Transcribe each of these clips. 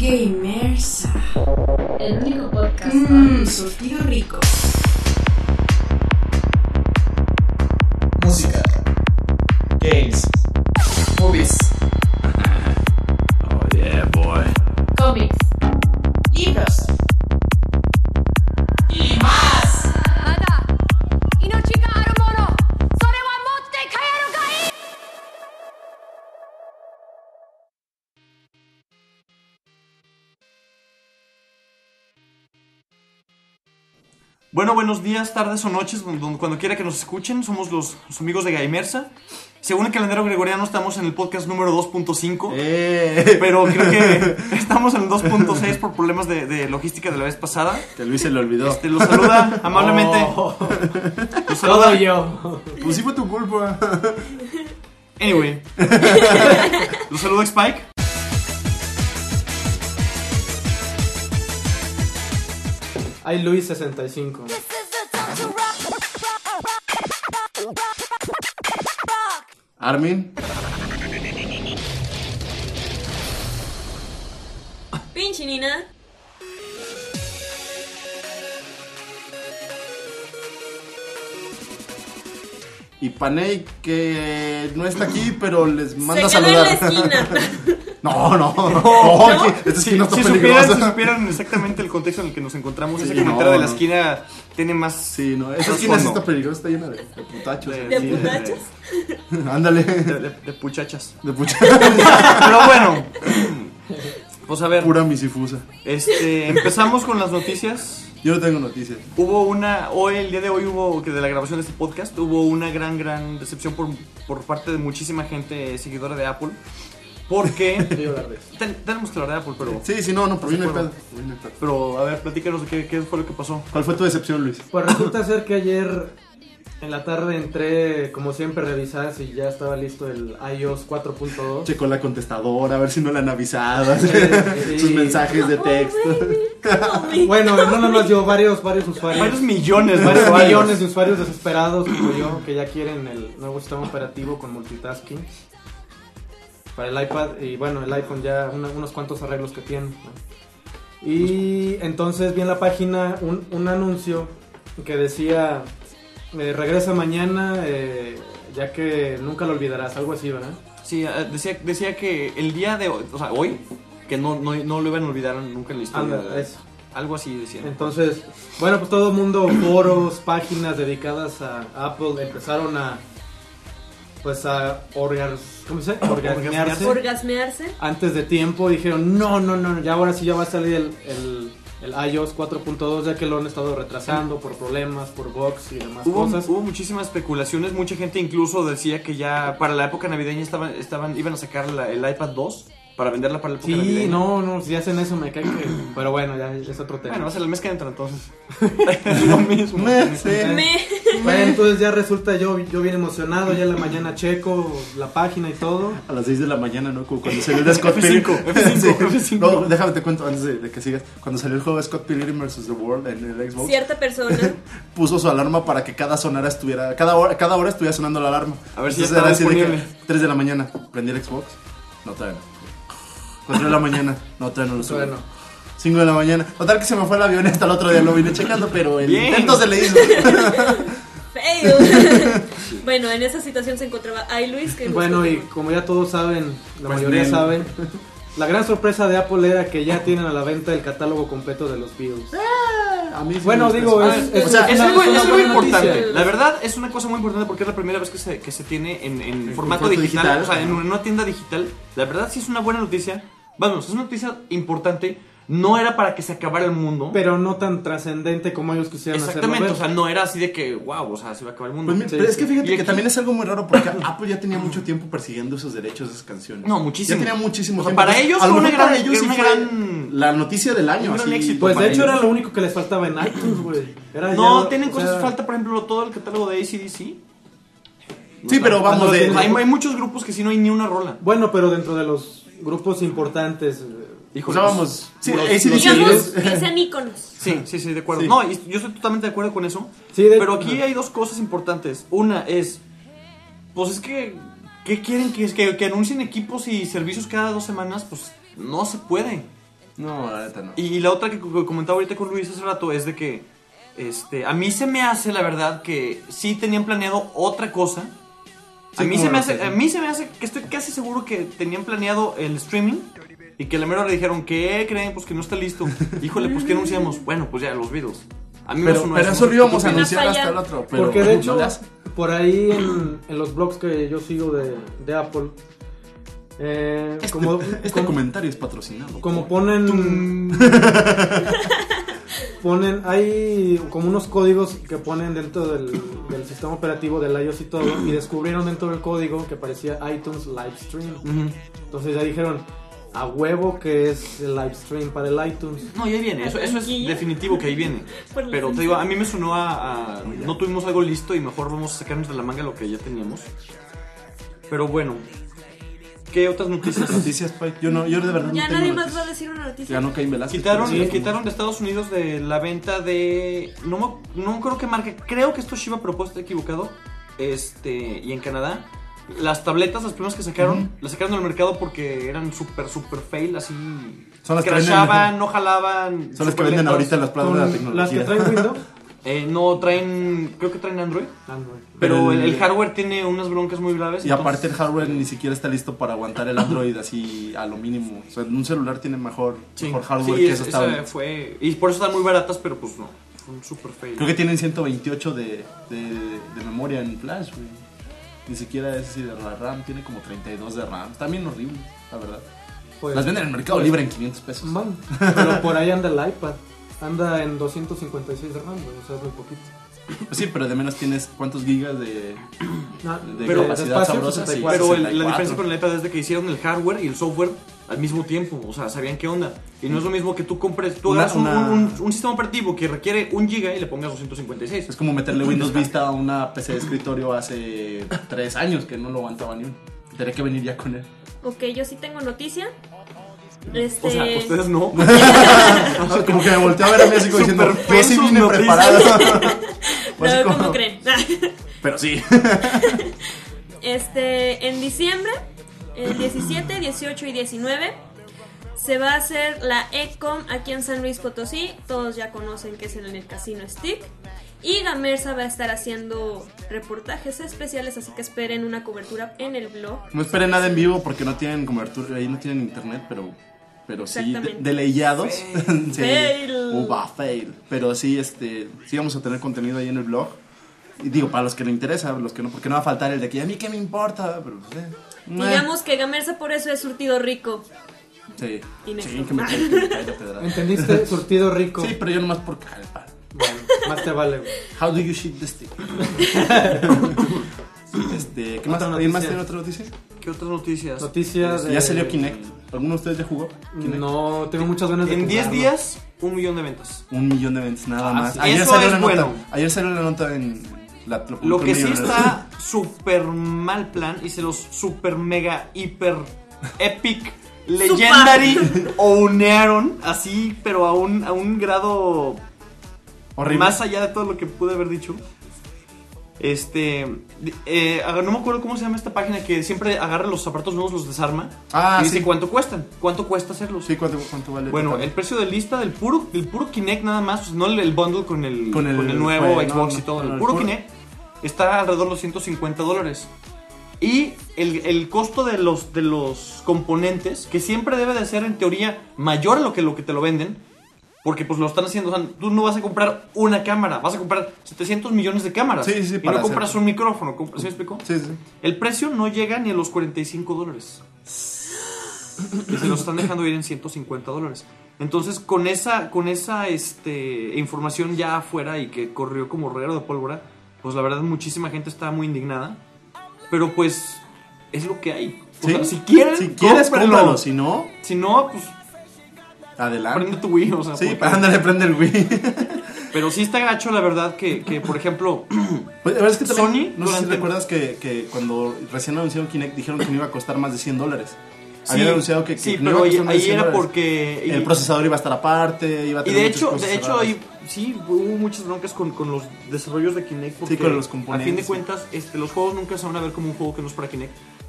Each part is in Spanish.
Gamersa. El único podcast Surtido rico. Música. Games. Movies. Oh yeah, boy. cómics. Libros. Y más. Bueno, buenos días, tardes o noches, cuando quiera que nos escuchen. Somos los amigos de Gamersa. Según el calendario gregoriano estamos en el podcast número 2.5, pero creo que estamos en el 2.6 por problemas de logística de la vez pasada. Que a Luis se le olvidó. Lo saluda amablemente. Lo saluda Todo yo. Pues sí fue tu culpa. Anyway. Lo saluda Spike. Hay Luis 65. Armin. Pinche Nina. Y Panay, que no está aquí, pero les manda a Se quedó en la saludar. esquina. No, esta esquina está Si peligrosa. supieran exactamente el contexto en el que nos encontramos, Sí, ese comentario de la no. esquina tiene más. Sí, no, esa más esquina sí fondo. está peligrosa, está llena de putachos. ¿De Sí, putachos? Ándale. De puchachas. De pucha. Pero bueno, pues a ver, Pura misifusa. empezamos con las noticias. Yo no tengo noticias. El día de hoy hubo, que de la grabación de este podcast, hubo una gran decepción por parte de muchísima gente seguidora de Apple. Porque tenemos que hablar de Apple, pero... Sí, no, pero viene el pedo. Pero, a ver, platícanos de qué fue lo que pasó. ¿Cuál fue tu decepción, Luis? Pues resulta ser que ayer en la tarde entré, como siempre, a revisar si ya estaba listo el iOS 4.2. Checó la contestadora, a ver si no le han avisado. Sí. Sus mensajes de texto. Bueno, no nada más yo, varios usuarios. Varios millones, Varios usuarios. millones de usuarios desesperados como yo, que ya quieren el nuevo sistema operativo con multitasking para el iPad. Y bueno, el iPhone ya unos cuantos arreglos que tiene, ¿no? Y entonces vi en la página un anuncio que decía regresa mañana, ya que nunca lo olvidarás, algo así, ¿verdad? Sí, decía que el día de hoy, o sea, hoy, que no lo iban a olvidar nunca en la historia. Anda, eso. Algo así decía. Entonces, bueno, pues todo el mundo, foros, páginas dedicadas a Apple empezaron a Orgasmearse. antes de tiempo. Dijeron, no, ya ahora sí ya va a salir el iOS 4.2, ya que lo han estado retrasando por problemas, por bugs y demás cosas. Hubo muchísimas especulaciones, mucha gente incluso decía que ya para la época navideña iban a sacar el iPad 2 para venderla para la época Sí, navideña. no, si hacen eso me cae que... Pero bueno, ya es otro tema. Bueno, va a ser el mes que entra entonces. Es lo mismo. Bueno, entonces ya resulta yo bien emocionado, ya en la mañana checo la página y todo. A las 6 de la mañana, ¿no? Como cuando salió el de Scott F5, Pilgrim. Sí. F5. No, déjame te cuento antes de que sigas. Cuando salió el juego de Scott Pilgrim vs. The World en el Xbox, Cierta persona. puso su alarma para que cada hora estuviera sonando la alarma. A ver si ya Entonces estaba era así de que disponible. 3 de la mañana, prendí el Xbox. No, todavía no. 4 de la mañana, no, todavía no lo subo. Bueno, 5 de la mañana. Total que se me fue el avión hasta el otro día, lo vine checando, pero el Bien. intento se le hizo. Feo. Bueno, en esa situación se encontraba Luis. Que bueno, y como ya todos saben, la Pues mayoría Nel. saben, la gran sorpresa de Apple era que ya tienen a la venta el catálogo completo de los Beatles. A mí sí Bueno, me gusta digo, eso. es- O sea, es algo una muy buena importante. noticia. La verdad es una cosa muy importante porque es la primera vez que se tiene en formato formato digital, digital. o sea, en una tienda digital. La verdad sí es una buena noticia. Vamos, es una noticia importante. No era para que se acabara el mundo. Pero no tan trascendente como ellos quisieran Exactamente, hacerlo o sea, no era así de que, wow, o sea, se va a acabar el mundo. Pues, Sí, pero es sí. que fíjate Y que aquí- también es algo muy raro porque Apple ya tenía mucho tiempo persiguiendo esos derechos de esas canciones. No, muchísimo. Ya tenía muchísimo O sea, tiempo. para Entonces, ellos a lo fue una mejor para gran- ellos sí una fue gran- la noticia del año. un gran así. éxito. Pues para de hecho ellos. era lo único que les faltaba en iTunes, güey. No, tienen cosas, falta por ejemplo todo el catálogo de AC/DC. Sí, pero vamos de... Hay muchos grupos que sí no hay ni una rola. Bueno, pero dentro de los grupos importantes. O sea, vamos... Sí, Los- AC/DC Digamos es- que sean íconos. Sí, de acuerdo. Sí. No, y yo estoy totalmente de acuerdo con eso. Sí, pero aquí hay dos cosas importantes. Una es, pues es que, ¿qué quieren? Que anuncien equipos y servicios cada 2 semanas, pues no se puede. No, la neta no. Y la otra que comentaba ahorita con Luis hace rato es de que a mí se me hace, la verdad, que sí tenían planeado otra cosa. Sí, a mí se me sí. hace que estoy casi seguro que tenían planeado el streaming y que a la mera hora le dijeron, ¿qué creen? Pues que no está listo. Híjole, pues ¿qué anunciamos? Bueno, pues ya, los Beatles. A mí me sonó pero eso lo íbamos a Una anunciar falla. hasta el otro. Pero Porque de hecho, no le hace. por ahí en los blogs que yo sigo de Apple, como Comentario es patrocinado. como ponen hay como unos códigos que ponen dentro del sistema operativo del iOS y todo, y descubrieron dentro del código que parecía iTunes Livestream. Entonces ya dijeron, a huevo que es el Livestream para el iTunes. No, y ahí viene, eso es definitivo que ahí viene. Por la Pero te digo, a mí me sonó a no tuvimos algo listo y mejor vamos a sacarnos de la manga lo que ya teníamos. Pero bueno, ¿qué otras noticias? Noticias, Pike. Yo de verdad Ya no tengo nadie más noticias. va a decir una noticia. Ya no Caín Velázquez. Quitaron de Estados Unidos de la venta de... No creo que marca, creo que esto es Shiba, pero puedo estar equivocado. Y en Canadá, las tabletas, las primeras que sacaron, las sacaron del mercado porque eran super fail, así... Son las que crashaban, no jalaban. Son las que venden ahorita en las plazas de la Con tecnología. las que traen Windows. No, creo que traen Android. Android. Pero el hardware tiene unas broncas muy graves. Y aparte el hardware ni siquiera está listo para aguantar el Android así a lo mínimo. O sea, un celular tiene mejor hardware que esas tablets. Fue. Y por eso están muy baratas, pero pues no. Son super fail. Creo que tienen 128 de memoria en flash, güey. Ni siquiera es así de la RAM, tiene como 32 de RAM. Está bien horrible, la verdad. Pues, Las venden en el Mercado Libre en 500 pesos. man, pero por ahí anda el iPad. Anda en 256 de RAM, güey, o sea, es muy poquito. Pues sí, pero de menos tienes cuántos gigas de Pero capacidad espacio, sabrosa. 64. Pero la 64. diferencia con el iPad es de que hicieron el hardware y el software al mismo tiempo. O sea, sabían qué onda. Y no es lo mismo que tú compres. Tú agarras un sistema operativo que requiere 1 giga y le pongas 256. Es como meterle Windows Vista a una PC de escritorio hace 3 años que no lo aguantaba ni uno. Tendría que venir ya con él. Ok, yo sí tengo noticia. O sea, ustedes no. O sea, como que me volteó a ver a México diciendo, yo sí vine preparado. Pues No, como- ¿cómo creen? Pero sí. En diciembre, el 17, 18 y 19, se va a hacer la ECOM aquí en San Luis Potosí. Todos ya conocen que es en el Casino Stick. Y Gamersa va a estar haciendo reportajes especiales, así que esperen una cobertura en el blog. No esperen nada en vivo porque no tienen cobertura, ahí no tienen internet, pero sí Exactamente. de leyados. Sí. Fail. Va, fail. Pero sí, sí vamos a tener contenido ahí en el blog. Y digo, para los que le interesa, los que no, porque no va a faltar el de que a mí qué me importa, pero Digamos que Gamersa por eso es surtido rico. Sí. Y Sí, Néstor. que me caiga pedrada. ¿Entendiste? Surtido rico. Sí, pero yo nomás por calpa. Bueno, más te vale, güey. How do you shit the stick? ¿Qué más? Otra ¿Alguien más noticia. tiene otra noticia? ¿Qué otras noticias? Noticias de... Ya salió Kinect. ¿Alguno de ustedes ya jugó Kinect? No, tengo muchas ganas de En 10 jugarlo. días, 1 millón de ventas. 1 millón de ventas, nada Ah, más. sí. Ayer Eso salió es la nota. bueno. Ayer salió la nota en la Lo que sí Millonarios. está súper mal plan y se los super mega hiper epic legendary ownearon así, pero a un grado horrible. más allá de todo lo que pude haber dicho. No me acuerdo cómo se llama esta página que siempre agarra los aparatos nuevos, los desarma y dice sí. cuánto cuestan, cuánto cuesta hacerlos. Sí, ¿cuánto vale? Bueno, total? el precio de lista del puro Kinect nada más, pues, no el bundle con el nuevo pues, Xbox no, y todo. no, El puro Kinect está alrededor de los $150. Y el costo de los componentes, que siempre debe de ser en teoría mayor a lo que te lo venden, porque pues lo están haciendo, o sea, tú no vas a comprar una cámara, vas a comprar 700 millones de cámaras. Sí, sí, y para no compras hacer- un micrófono, ¿sí me explico? Sí, sí. El precio no llega ni a los $45. Y se los están dejando ir en $150. Entonces, con esa información ya afuera y que corrió como reguero de pólvora, pues la verdad muchísima gente está muy indignada. Pero pues es lo que hay. O sea, si quieren, si quieres, cómprenlo. cómpralo. Si no, Si no, pues adelante. prende tu Wii. O sea, Sí, porque- ándale, prende el Wii. Pero sí está gacho, la verdad, que por ejemplo, Pues, la verdad es que también, Sony, no sé si durante- recuerdas que cuando recién anunciaron Kinect dijeron que no iba a costar más de $100. sí, Habían anunciado que sí, no pero iba a costar más de ahí era $100. porque El procesador iba a estar aparte, iba a Y tener de muchas hecho, cosas raras. ahí sí hubo muchas broncas con los desarrollos de Kinect porque con los a componentes, fin de sí. cuentas los juegos nunca se van a ver como un juego que no es para Kinect,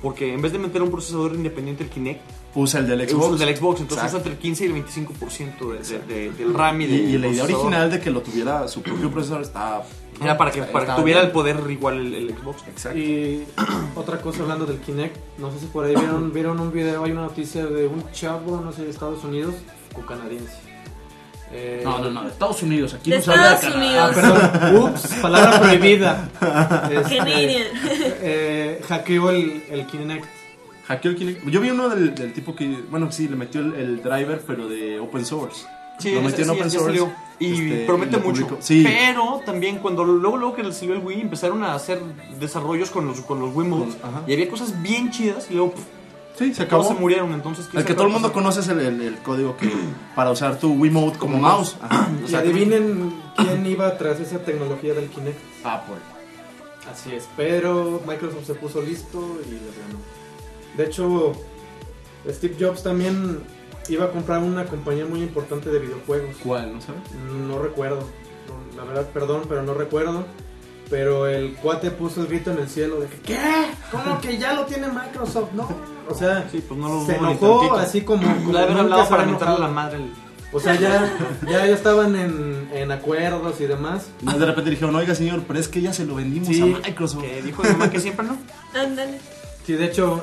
Porque en vez de meter un procesador independiente el Kinect, Usa el del usa Xbox. el del Xbox. Entonces Exacto. usa entre el 15 y el 25% del RAM y, Y la idea procesador. original de que lo tuviera su propio procesador estaba... Era para que estaba tuviera bien. el poder igual el Xbox. Exacto. Y otra cosa hablando del Kinect, no sé si por ahí vieron un video, hay una noticia de un chavo, no sé, de Estados Unidos o canadiense. No, de Estados Unidos. Aquí De no se habla de Estados Canadá. Unidos. Perdón, ups, palabra prohibida. Canadian. Hackeó el Kinect. Hackeó el Kinect. Yo vi uno del tipo que, bueno, sí, le metió el driver, pero de open source. Sí, lo metió en sí, open ya source. salió. Y promete lo mucho. publicó. Sí. Pero también cuando luego que le salió el Wii empezaron a hacer desarrollos con los Wiimotes. Ajá. Y había cosas bien chidas y luego Sí, se todos acabó. se murieron. Entonces, ¿quién El que sabe todo el qué mundo pasó? conoce es el código que para usar tu Wiimote como mouse. Ajá. Y adivinen quién iba tras esa tecnología del Kinect. Apple. Así es, pero Microsoft se puso listo y les ganó. De hecho, Steve Jobs también iba a comprar una compañía muy importante de videojuegos. ¿Cuál? ¿No sabes? No recuerdo. No, la verdad, perdón, pero no recuerdo. Pero el cuate puso el grito en el cielo de que ¿qué? ¿Cómo que ya lo tiene Microsoft? No. O sea, Sí, pues no lo se dudo ni enojó tantito. así como Le haber nunca hablado se para había mentarle enojado. la madre. O sea, ya estaban en acuerdos y demás. Y de repente dijeron, oiga señor, pero es que ya se lo vendimos Sí. a Microsoft. Que dijo mi mamá que siempre no. Ándale. Sí, de hecho,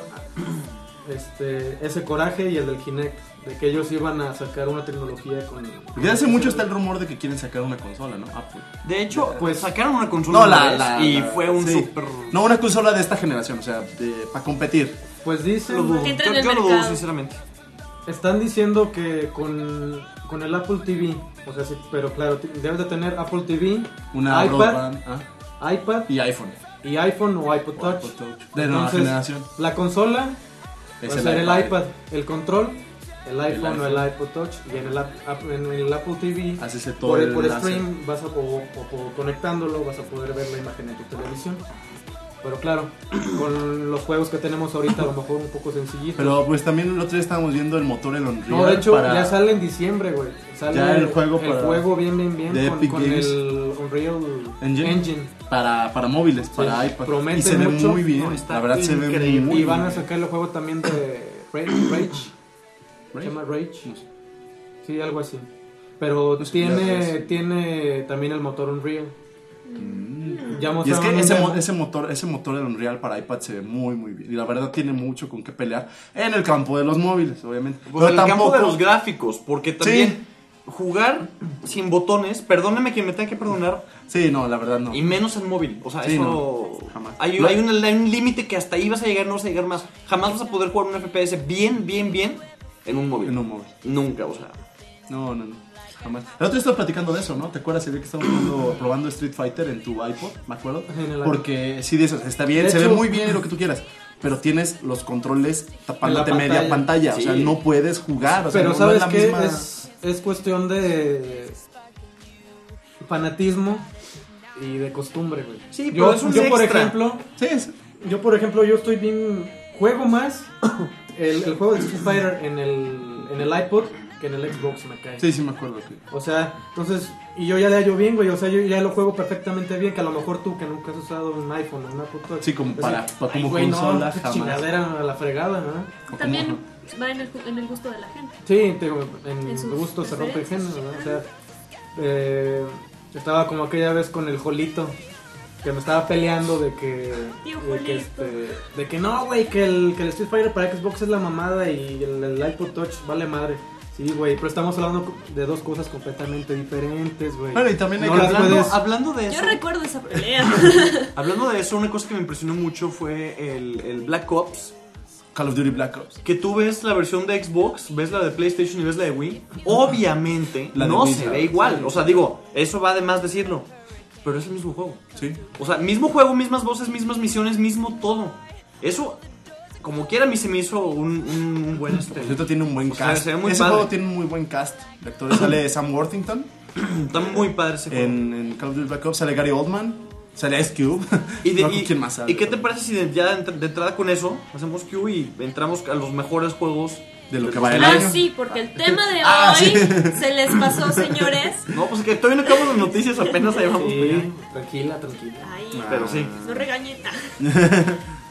ese coraje y el del Kinect, de que ellos iban a sacar una tecnología con... Desde hace mucho está el rumor de que quieren sacar una consola, ¿no? Apple. De hecho, pues sacaron una consola No, una vez y la- fue un sí. super. No, una consola de esta generación, o sea, para competir. Pues dicen, Lo dudo. Que entra Yo, en el yo lo dudo, mercado. sinceramente. están diciendo que con el Apple TV, o sea, sí, pero claro, debes de tener Apple TV, Una iPad, broadband, iPad y iPhone. y iPhone o iPod Touch. iPod Touch. De nueva generación. La consola Es va a el ser el iPad. iPad, el control, el iPhone o el iPhone. iPod Touch, y en el Apple TV Haces todo por el stream vas a o conectándolo vas a poder ver la imagen en tu televisión. Pero claro, con los juegos que tenemos ahorita a lo mejor un poco sencillitos. Pero pues también el otro día estábamos viendo el motor el Unreal. no, de hecho para- ya sale en diciembre, güey. Sale Ya el juego bien de con, Epic con Games. el Unreal Engine. para móviles, para iPad. promete y se ve mucho. muy bien. No, está la verdad se ve increíble. muy Y van a bien. sacar el juego también de Rage. ¿Se llama Rage? No sé. Sí, algo así. Pero No sé qué es. tiene también el motor Unreal. Ya Y es que mostraron ese motor del Unreal para iPad se ve muy muy bien. Y la verdad tiene mucho con qué pelear en el campo de los móviles, obviamente. Pues en el campo de los gráficos, porque también jugar sin botones, perdóneme que me tenga que perdonar, Sí, no, la verdad no. y menos en móvil. O sea, Sí, eso. no, jamás. Hay un límite que hasta ahí vas a llegar, no vas a llegar más. Jamás vas a poder jugar un FPS bien en un móvil. En un móvil. Nunca, o sea. No. Jamás. El otro día estaba platicando de eso, ¿no? ¿Te acuerdas el día que estábamos probando Street Fighter en tu iPod? Me acuerdo. En el iPod. Porque sí dices, está bien, De se ve hecho- muy bien y lo que tú quieras. Pero tienes los controles tapándote En la media pantalla. Sí. O sea, no puedes jugar. O sea, Pero no ¿sabes es la qué? misma... Es cuestión de fanatismo y de costumbre, güey. Sí, pero es un yo por extra. ejemplo, Sí, yo estoy bien juego más el juego de Street Fighter en el iPod que en el Xbox, me cae. sí, me acuerdo. Que... O sea, entonces, y yo ya le hallo bien, güey, o sea, yo ya lo juego perfectamente bien, que a lo mejor tú que nunca has usado un iPhone o un Apple Touch. Sí, como para ay, como güey, consola, no, jamás. chingadera a la fregada, ¿no? O como- También va en el gusto de la gente. Sí, te digo, En en sus gusto se rompe el género, preferencias. ¿no? O sea, estaba como aquella vez con el Jolito, que me estaba peleando de que Tío de que no, güey, que el Street Fighter para Xbox es la mamada y el iPod Touch vale madre. Sí, güey, pero estamos hablando de dos cosas completamente diferentes, güey. Bueno, y también hay No que- las puedes- Hablando de Yo eso. recuerdo esa pelea. Hablando de eso, una cosa que me impresionó mucho fue el Black Ops. Call of Duty Black Ops. Que tú ves la versión de Xbox, ves la de PlayStation y ves la de Wii. Obviamente La de no Wii, se ¿sabes? ve igual. O sea, digo, eso va de más decirlo. Pero es el mismo juego. Sí. O sea, mismo juego, mismas voces, mismas misiones, mismo todo. Eso, como quiera, a mí se me hizo un buen Por cierto, tiene un buen O sea, cast. se ve muy Ese padre. juego tiene un muy buen cast. De actores sale Sam Worthington. Está muy padre ese juego. En Call of Duty Black Ops sale Gary Oldman. Sale Ice Cube. Y, No, ¿quién más sale? ¿Y qué te parece si de entrada con eso hacemos Q y entramos a los mejores juegos De lo que va el Ah, año. sí, porque el tema de Ah, hoy sí. se les pasó, señores. No, pues que todavía no acabamos las noticias, apenas ahí vamos. Sí, tranquila. Ay, Pero sí. no regañen.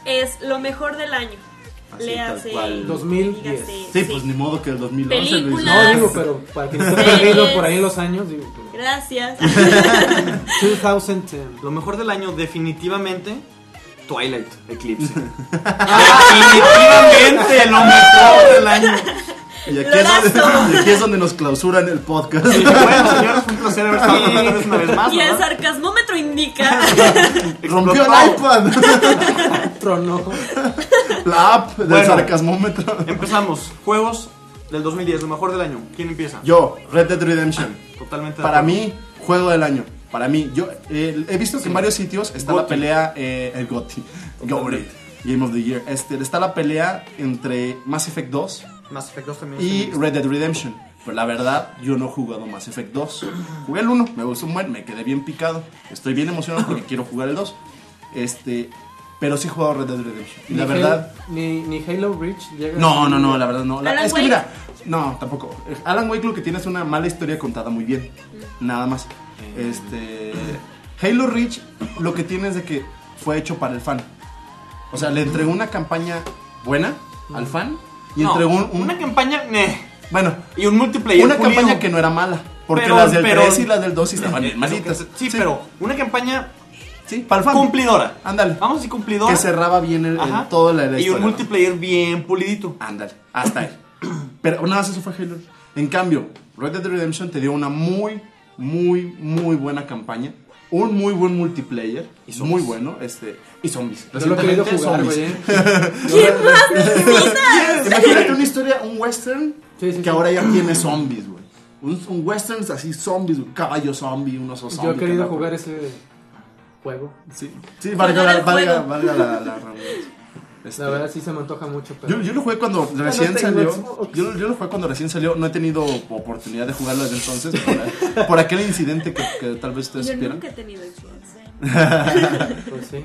es lo mejor del año. Así, Le tal hace cual. 2010. dígase, Sí, pues ni modo que el 2011, Luis. Películas. No, digo, pero para quien esté perdido por ahí en los años, digo, Gracias. 2010. Lo mejor del año, definitivamente, Twilight Eclipse. Definitivamente lo mejor del año. Y aquí es donde nos clausuran el podcast. Y bueno, señores, fue un placer haber estado con ustedes una vez más. Y el ¿verdad? sarcasmómetro indica. Rompió el iPad. Tronó. La app del Bueno. sarcasmómetro. Empezamos. Juegos del 2010, lo mejor del año. ¿Quién empieza? Yo, Red Dead Redemption. Totalmente de Para acuerdo. mí, juego del año. Para mí, yo he visto que en varios sitios está la GOTY. pelea, el GOTY, Game of the Year. Está la pelea entre Mass Effect 2 Mass Effect 2 también. y Red Dead Redemption. Pero la verdad, yo no he jugado Mass Effect 2. Jugué el 1, me gustó un buen, me quedé bien picado. Estoy bien emocionado porque quiero jugar el 2. Pero sí he jugado Red Dead Redemption. Y la verdad... Ni Halo Reach llega. No, la verdad no. Alan Es que Wake. mira, no, tampoco. Alan Wake lo que tiene es una mala historia contada muy bien. Nada más. Halo Reach lo que tiene es de que fue hecho para el fan. O sea, le entregó una campaña buena al fan y No, entregó una campaña. bueno, Y un multiplayer. una pulido. campaña que no era mala. Porque Pero- las del pero- 3 y las del 2 sí estaban bien malitas. Sí, pero una campaña Sí, para el fan. cumplidora. Ándale. Vamos a decir cumplidora. Que cerraba bien Ajá. toda la Y un historia, ¿no? multiplayer bien pulidito. Ándale, hasta ahí. Pero nada más eso fue Halo. En cambio, Red Dead Redemption te dio una muy buena campaña. Un muy buen multiplayer. Y zombies. Muy bueno. Y zombies. Yo lo he querido Recientemente, jugar, güey. zombies. ¿Qué más necesitas? Imagínate una historia, un western Sí, que ahora ya tiene zombies, güey. Un western así, zombies, un caballo zombie, un oso zombie. Yo he querido que anda por- jugar ese juego. Sí, valga Jugar el la juego. redundancia. La verdad sí se me antoja mucho, pero... Yo lo jugué cuando recién tengo salió. Xbox. Yo lo jugué cuando recién salió. No he tenido oportunidad de jugarlo desde entonces por aquel incidente que tal vez ustedes Yo supieran. nunca he tenido Xbox. pues sí,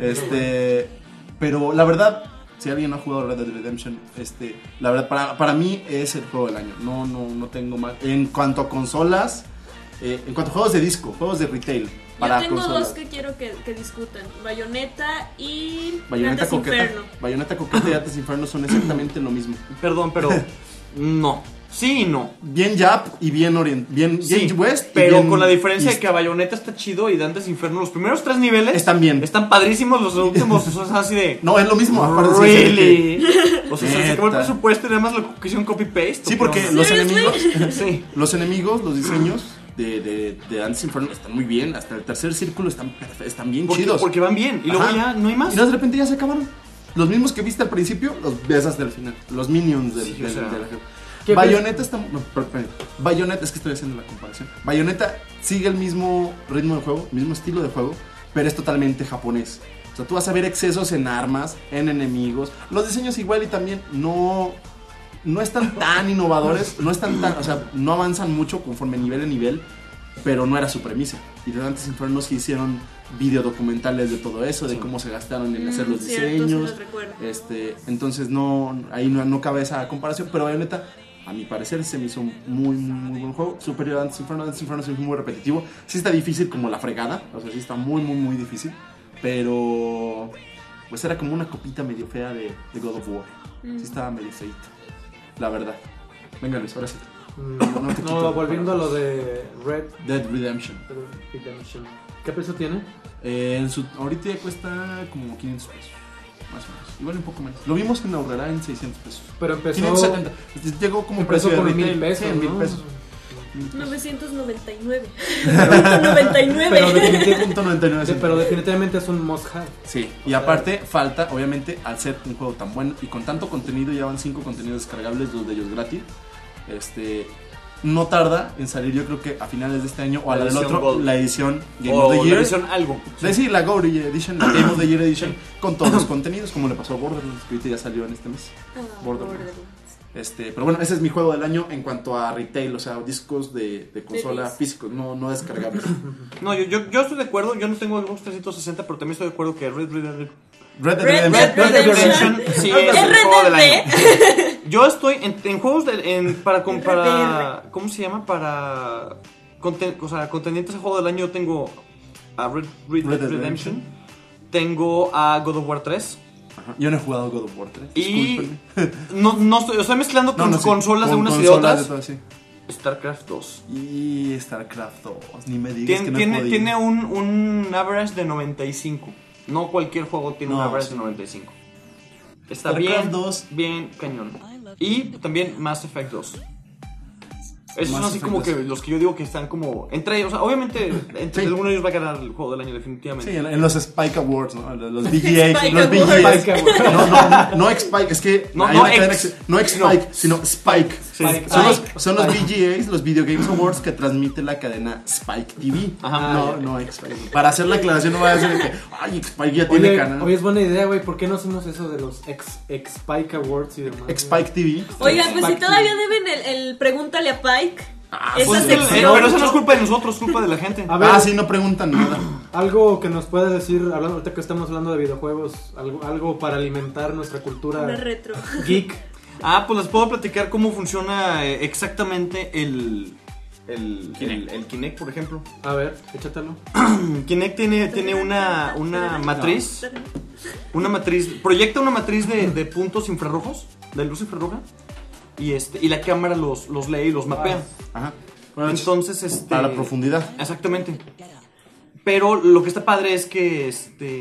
Pero la verdad, si alguien no ha jugado Red Dead Redemption, la verdad para mí es el juego del año. No tengo más. En cuanto a consolas, en cuanto a juegos de disco, juegos de retail. Para Yo tengo consolas. dos que quiero que discutan: Bayonetta y Bayonetta Dantes Coqueta. Inferno. Bayonetta Coqueta y Dantes Inferno son exactamente lo mismo. Perdón, pero. No. Sí y no. Bien Jap y bien Sí, West. y pero bien con la diferencia de East. que Bayonetta está chido y Dantes Inferno, los primeros 3 niveles Están bien. Están padrísimos, los últimos son así de. No, es lo mismo. Aparte, sí, Really. O sea, se Neta. acabó el presupuesto y además lo que hicieron copy-paste. Sí, porque pero- los Seriously? enemigos, Sí. los diseños de Dantes Inferno están muy bien. Hasta el tercer círculo están bien chidos. Porque van bien. Y luego Ajá. ya no hay más. Y luego de repente ya se acabaron. Los mismos que viste al principio, los ves hasta el final. Los minions del, Sí, del- o sea, de la ¿qué Bayonetta está. No, perdón. Bayonetta, es que estoy haciendo la comparación. Bayonetta sigue el mismo ritmo de juego, el mismo estilo de juego, pero es totalmente japonés. O sea, tú vas a ver excesos en armas, en enemigos. Los diseños igual y también no están tan innovadores, o sea, no avanzan mucho conforme nivel en nivel, pero no era su premisa. Y de Dantes Inferno sí hicieron videodocumentales de todo eso, de cómo se gastaron en hacer los Cierto, sí diseños. los recuerdo. Entonces ahí no cabe esa comparación, pero Bayonetta, a mi parecer, se me hizo un muy buen juego, superior a Dantes Inferno. Dantes Inferno se me hizo muy repetitivo. Sí está difícil como la fregada, o sea, sí está muy difícil, pero pues era como una copita medio fea de God of War. Sí estaba medio feita, la verdad. Venga Luis, ahora sí. No te quito. No, volviendo a lo de Red Dead Redemption. Redemption. ¿Qué precio tiene? Ahorita ya cuesta como 500 pesos, más o menos. Igual un poco menos. Lo vimos en Aurrera en 600 pesos. Pero empezó... 570. Llegó como Empezó precio de con retail. 1000 pesos, Sí, en 1000 ¿no? pesos. 999. Pero, 99. pero definitivamente es un must have. Sí, y aparte falta, obviamente, al ser un juego tan bueno y con tanto contenido, ya van 5 contenidos descargables, 2 de ellos gratis. No tarda en salir, yo creo que a finales de este año o a La la del edición otro, Gold. la edición Game O of the la Year. edición algo. Sí, la Gold Edition, la Game of the Year Edition, con todos los contenidos, como le pasó a Borderlands, que ahorita ya salió en este mes. Borderlands. Pero bueno, ese es mi juego del año en cuanto a retail, o sea, discos de consola disc. físicos, no descargables. No, yo estoy de acuerdo. Yo no tengo Xbox 360, pero también estoy de acuerdo que Red Dead Red Red Dead Redemption sí es el juego del año. RDD. Yo estoy en juegos para RDR. ¿cómo se llama? Para contendientes a juego del año tengo a Red Dead Red Dead Redemption, tengo a God of War 3, Ajá. Yo no he jugado God of War 3. Y Discúlpenme. no estoy mezclando con sí, consolas de con unas y de consolas otras. de todas, sí. StarCraft 2. Y StarCraft 2, ni me digas que no he Tiene, podido. tiene un average de 95. No cualquier juego tiene un No, average sí. de 95. Está StarCraft bien, 2. bien cañón. Y también Mass Effect 2. Esos son Mass así Effect como 2. que los que yo digo que están como entre ellos. O sea, obviamente, entre Sí. alguno de ellos va a ganar el juego del año, definitivamente. Sí, en los Spike Awards, ¿no? Los VGA. Spike los Awards. VGA. Spike Awards. No Spike, es que No, hay no una cadena X. no Spike, sino Spike. Sí. Son los VGAs, los Video Games Awards que transmite la cadena Spike TV. Ajá. No Spike. Para hacer la aclaración no voy a decir de que, ay, Spike ya tiene canal. Oye, es buena idea, güey. ¿Por qué no hacemos eso de los Spike Awards y demás? Spike TV. Oigan, pues si Spike todavía deben el pregúntale a Pike. Esa Pues, sección. pero eso no es culpa de nosotros, es culpa de la gente. A ver, Sí, no preguntan nada. algo que nos puedas decir, hablando ahorita que estamos hablando de videojuegos, algo para alimentar nuestra cultura Una retro. geek. Pues les puedo platicar cómo funciona exactamente el Kinect, por ejemplo. A ver, échatelo. Kinect tiene una matriz. Una matriz. Proyecta una matriz de puntos infrarrojos, de luz infrarroja. Y la cámara los lee y los mapea. Ajá. Entonces, Para la profundidad. Exactamente. Pero lo que está padre es que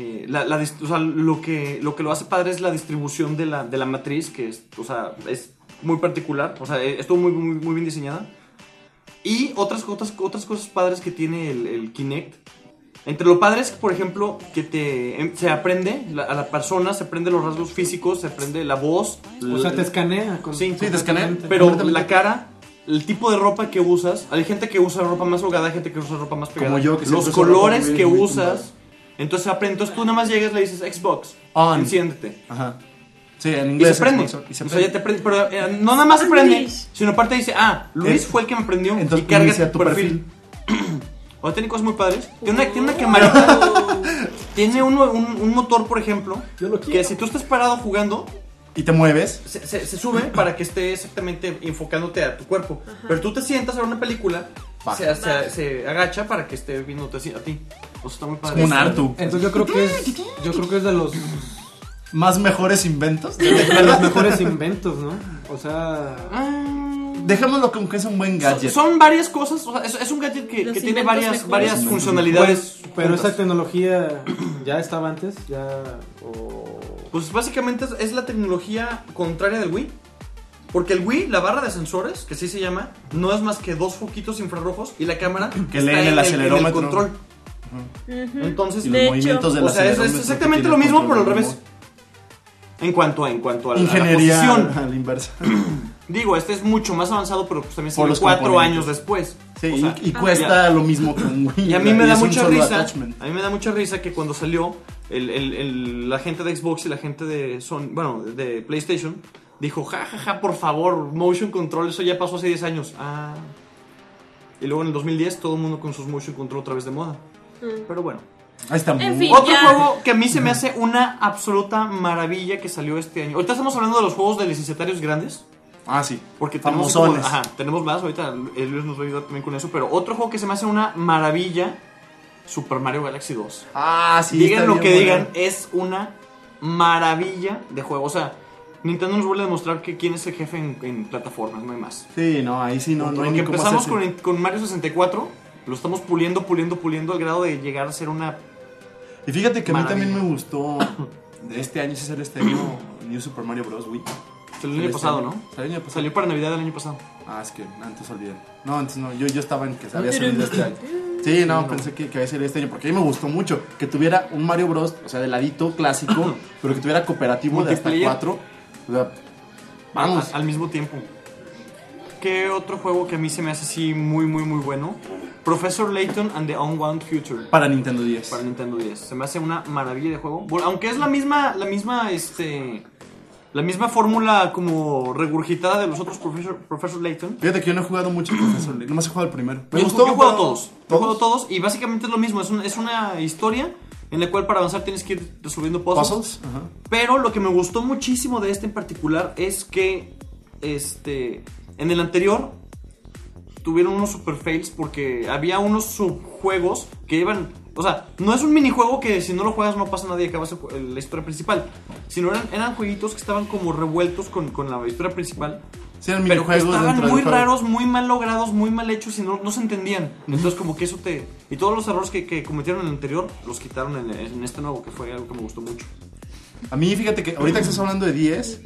o sea, lo que lo hace padre es la distribución de la matriz, que es muy particular, o sea, estuvo muy bien diseñada. Y otras cosas padres que tiene el Kinect. Entre lo padre es, por ejemplo, que se aprende a la persona, se aprende los rasgos físicos, se aprende la voz. O sea, te escanea. Sí, te escanea. Pero la cara, el tipo de ropa que usas, hay gente que usa ropa más holgada, hay gente que usa ropa más pegada. Como yo, que siempre los uso ropa colores muy- que muy usas. Entonces aprende. Entonces tú nada más llegas, le dices Xbox, On. enciéndete. Ajá. Sí, en Y inglés. se prende. Xbox, y se O sea, ya prende. te prende. Pero no nada más se prende, Luis. sino aparte dice, Luis fue el que me prendió. Y Entonces carga inicia tu perfil. O tiene cosas muy padres. Tiene una camarita. Tiene un motor, por ejemplo, Yo lo que quiero. si tú estás parado jugando, Y te mueves. se sube para que esté exactamente enfocándote a tu cuerpo. Pero tú te sientas a ver una película, Baja. se agacha para que esté viéndote a ti. O sea, está muy padre. Como un Artu. Entonces yo creo que es de los Más mejores inventos. de los mejores inventos, ¿no? O sea, Dejémoslo como que es un buen gadget. Son varias cosas. O sea, es un gadget que Los tiene inventos varias mejores. funcionalidades. pero juntas. esa tecnología ya estaba antes, Pues básicamente es la tecnología contraria del Wii. Porque el Wii, la barra de sensores, que así se llama, no es más que dos foquitos infrarrojos y la cámara Que leen el acelerómetro. control. Entonces, Y los De hecho, movimientos del o sea, es acelerómetro exactamente que lo tiene mismo, control pero al remoto. revés. En cuanto a la Ingeniería posición. a la inversa. Digo, este es mucho más avanzado, pero pues también Por salió los 4 componentes. años después. Sí, O sea, y cuesta lo mismo que un Wii. y a mí me da es un mucha solo risa. attachment. A mí me da mucha risa que cuando salió la gente de Xbox y la gente de de PlayStation dijo, ja, por favor, motion control, eso ya pasó hace 10 años. Y luego en el 2010 todo el mundo con sus motion control otra vez de moda. Pero bueno. Ahí está. En muy- fin. Otro Ya. juego que a mí se me hace una absoluta maravilla que salió este año. Ahorita estamos hablando de los juegos de licenciatarios grandes. Sí. Porque tenemos, Famosones. tenemos más, ahorita Luis nos va a ayudar también con eso. Pero otro juego que se me hace una maravilla, Super Mario Galaxy 2. Sí. Digan está lo bien que bueno. digan, es una maravilla de juego. O sea, Nintendo nos vuelve a demostrar que quién es el jefe en plataformas, no hay más. Sí, no, ahí sí no hay Porque ni cómo empezamos hacerse. con Mario 64, lo estamos puliendo al grado de llegar a ser una... Y fíjate que a mí Maravilla. también me gustó de este año, ese era este año, New Super Mario Bros. Wii. Salió el año pasado, ¿no? Salió el año pasado. Salió para Navidad del año pasado. Es que antes olvidé. No, antes no, yo estaba en que había salido este año. Sí, no, pensé que había salido este año, porque a mí me gustó mucho que tuviera un Mario Bros, o sea, de ladito, clásico, pero que tuviera cooperativo de hasta Multiplayer. 4. O sea, vamos. Al mismo tiempo. ¿Qué otro juego que a mí se me hace así muy bueno? Professor Layton and the Unwound Future. Para Nintendo 10. Para Nintendo 10. Se me hace una maravilla de juego. Bueno, aunque es la misma fórmula como regurgitada de los otros Professor Layton. Fíjate que yo no he jugado mucho Professor Layton, nomás he jugado el primero. Me Yo gustó. he jugado pero- todos. Yo he jugado todos y básicamente es lo mismo. Es una historia en la cual para avanzar tienes que ir resolviendo puzzles. Puzzles. Ajá. Pero lo que me gustó muchísimo de este en particular es que en el anterior tuvieron unos super fails porque había unos subjuegos que iban O sea, no es un minijuego que si no lo juegas no pasa nada y acabas la historia principal. Sino eran jueguitos que estaban como revueltos con la historia principal. Sí, eran Pero que minijuegos estaban dentro muy del juego. raros, muy mal logrados, muy mal hechos y no se entendían. Entonces como que eso te... Y todos los errores que cometieron en el anterior los quitaron en este nuevo, que fue algo que me gustó mucho. A mí, fíjate que ahorita que estás hablando de 10,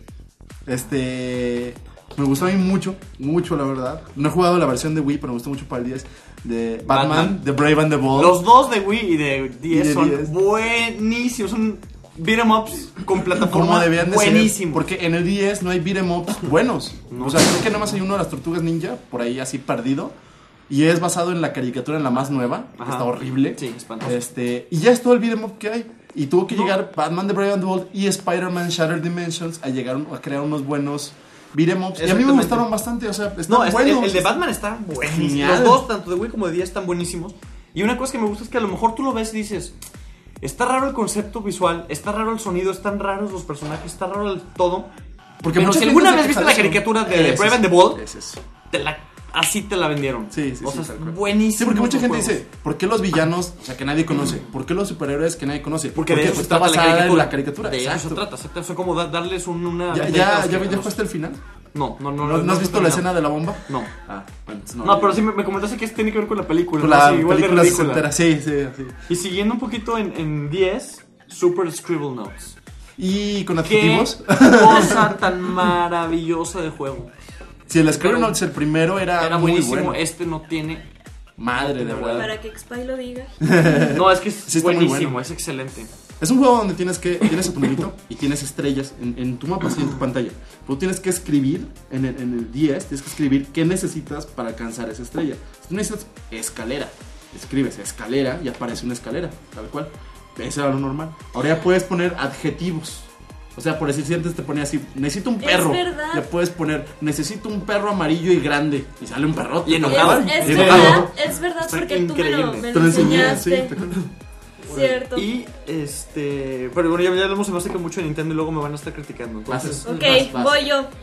me gustó a mí mucho, la verdad. No he jugado la versión de Wii, pero me gustó mucho para el 10 de Batman, The Brave and the Bold. Los dos de Wii y de 10 Y de son 10. buenísimos, son beat'em ups con plataforma Como debían de ser, buenísimos. porque en el 10 no hay beat'em ups buenos. No. O sea, creo que nada más hay uno de las Tortugas Ninja, por ahí así perdido. Y es basado en la caricatura, en la más nueva, que Ajá. está horrible. Sí, espantoso. Y ya es todo el beat'em up que hay. Y tuvo que No. llegar Batman The Brave and the Bold y Spider-Man Shattered Dimensions a crear unos buenos beat'em ups. Y a mí me Exactamente. gustaron bastante, o sea, están No, buenos. el de Batman está buenísimo. Genial. Los dos, tanto de Wii como de 10, están buenísimos. Y una cosa que me gusta es que a lo mejor tú lo ves y dices, está raro el concepto visual, está raro el sonido, están raros los personajes, está raro el todo. Porque pero mucha si gente alguna se vez queja viste de la eso. caricatura de Es Brave and the eso, Bold, es eso. así te la vendieron. Sí, sí, o sí, sea, tal cual. es buenísimo. Sí, porque mucha los gente juegos. dice, ¿por qué los villanos, o sea, que nadie conoce? ¿Por qué los superhéroes que nadie conoce? Porque de eso pues se está trata basada en la caricatura. De eso Exacto. se trata. O sea, como darles una... ¿Ya jugaste el final? No, ¿No has visto la escena de la bomba? No. Ah, bueno, entonces No, pero sí me comentaste que tiene que ver con la película. Con ¿no? la Sí, igual de película ridícula. sesentera, sí. Y siguiendo un poquito en 10, Super Scribble Notes. ¿Y con Qué adjetivos? cosa tan maravillosa de juego. Si el Scribble Notes, el primero era muy buenísimo, bueno. este no tiene... Madre de verdad. Para que Xpy lo diga. No, es que es Sí, está muy buenísimo, bueno. es excelente. Es un juego donde tienes a tu monito y tienes estrellas en tu mapa, así en tu pantalla. Tú tienes que escribir, en el 10, tienes que escribir qué necesitas para alcanzar esa estrella. Si tú necesitas escalera, escribes escalera y aparece una escalera, tal cual. Eso era lo normal. Ahora ya puedes poner adjetivos. O sea, por decir, si antes te ponía así, necesito un perro. Es verdad. Le puedes poner, necesito un perro amarillo y grande. Y sale un perrote. Y enojado. Es Y verdad, enojado. es verdad, Está porque tú me increíble. Te lo enseñé, enseñaste. sí. Cierto. Y pero bueno, ya lo hemos hablado mucho de Nintendo y luego me van a estar criticando. Entonces, Ok, vas. voy yo.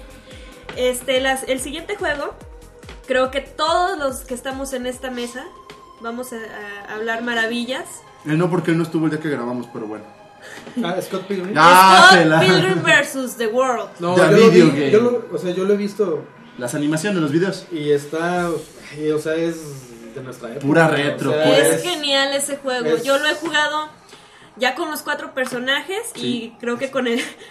El siguiente juego, creo que todos los que estamos en esta mesa vamos a hablar maravillas. No, porque él no estuvo el día que grabamos, pero bueno. Scott Pilgrim. Ah, Scott pela. Pilgrim vs. The World. No, The yo lo video vi, game. yo lo he visto Las animaciones, los videos. y está, o sea, es de nuestra época. Pura retro, o sea, pura- Es genial ese juego. es- Yo lo he jugado ya con los 4 personajes y Sí. creo que con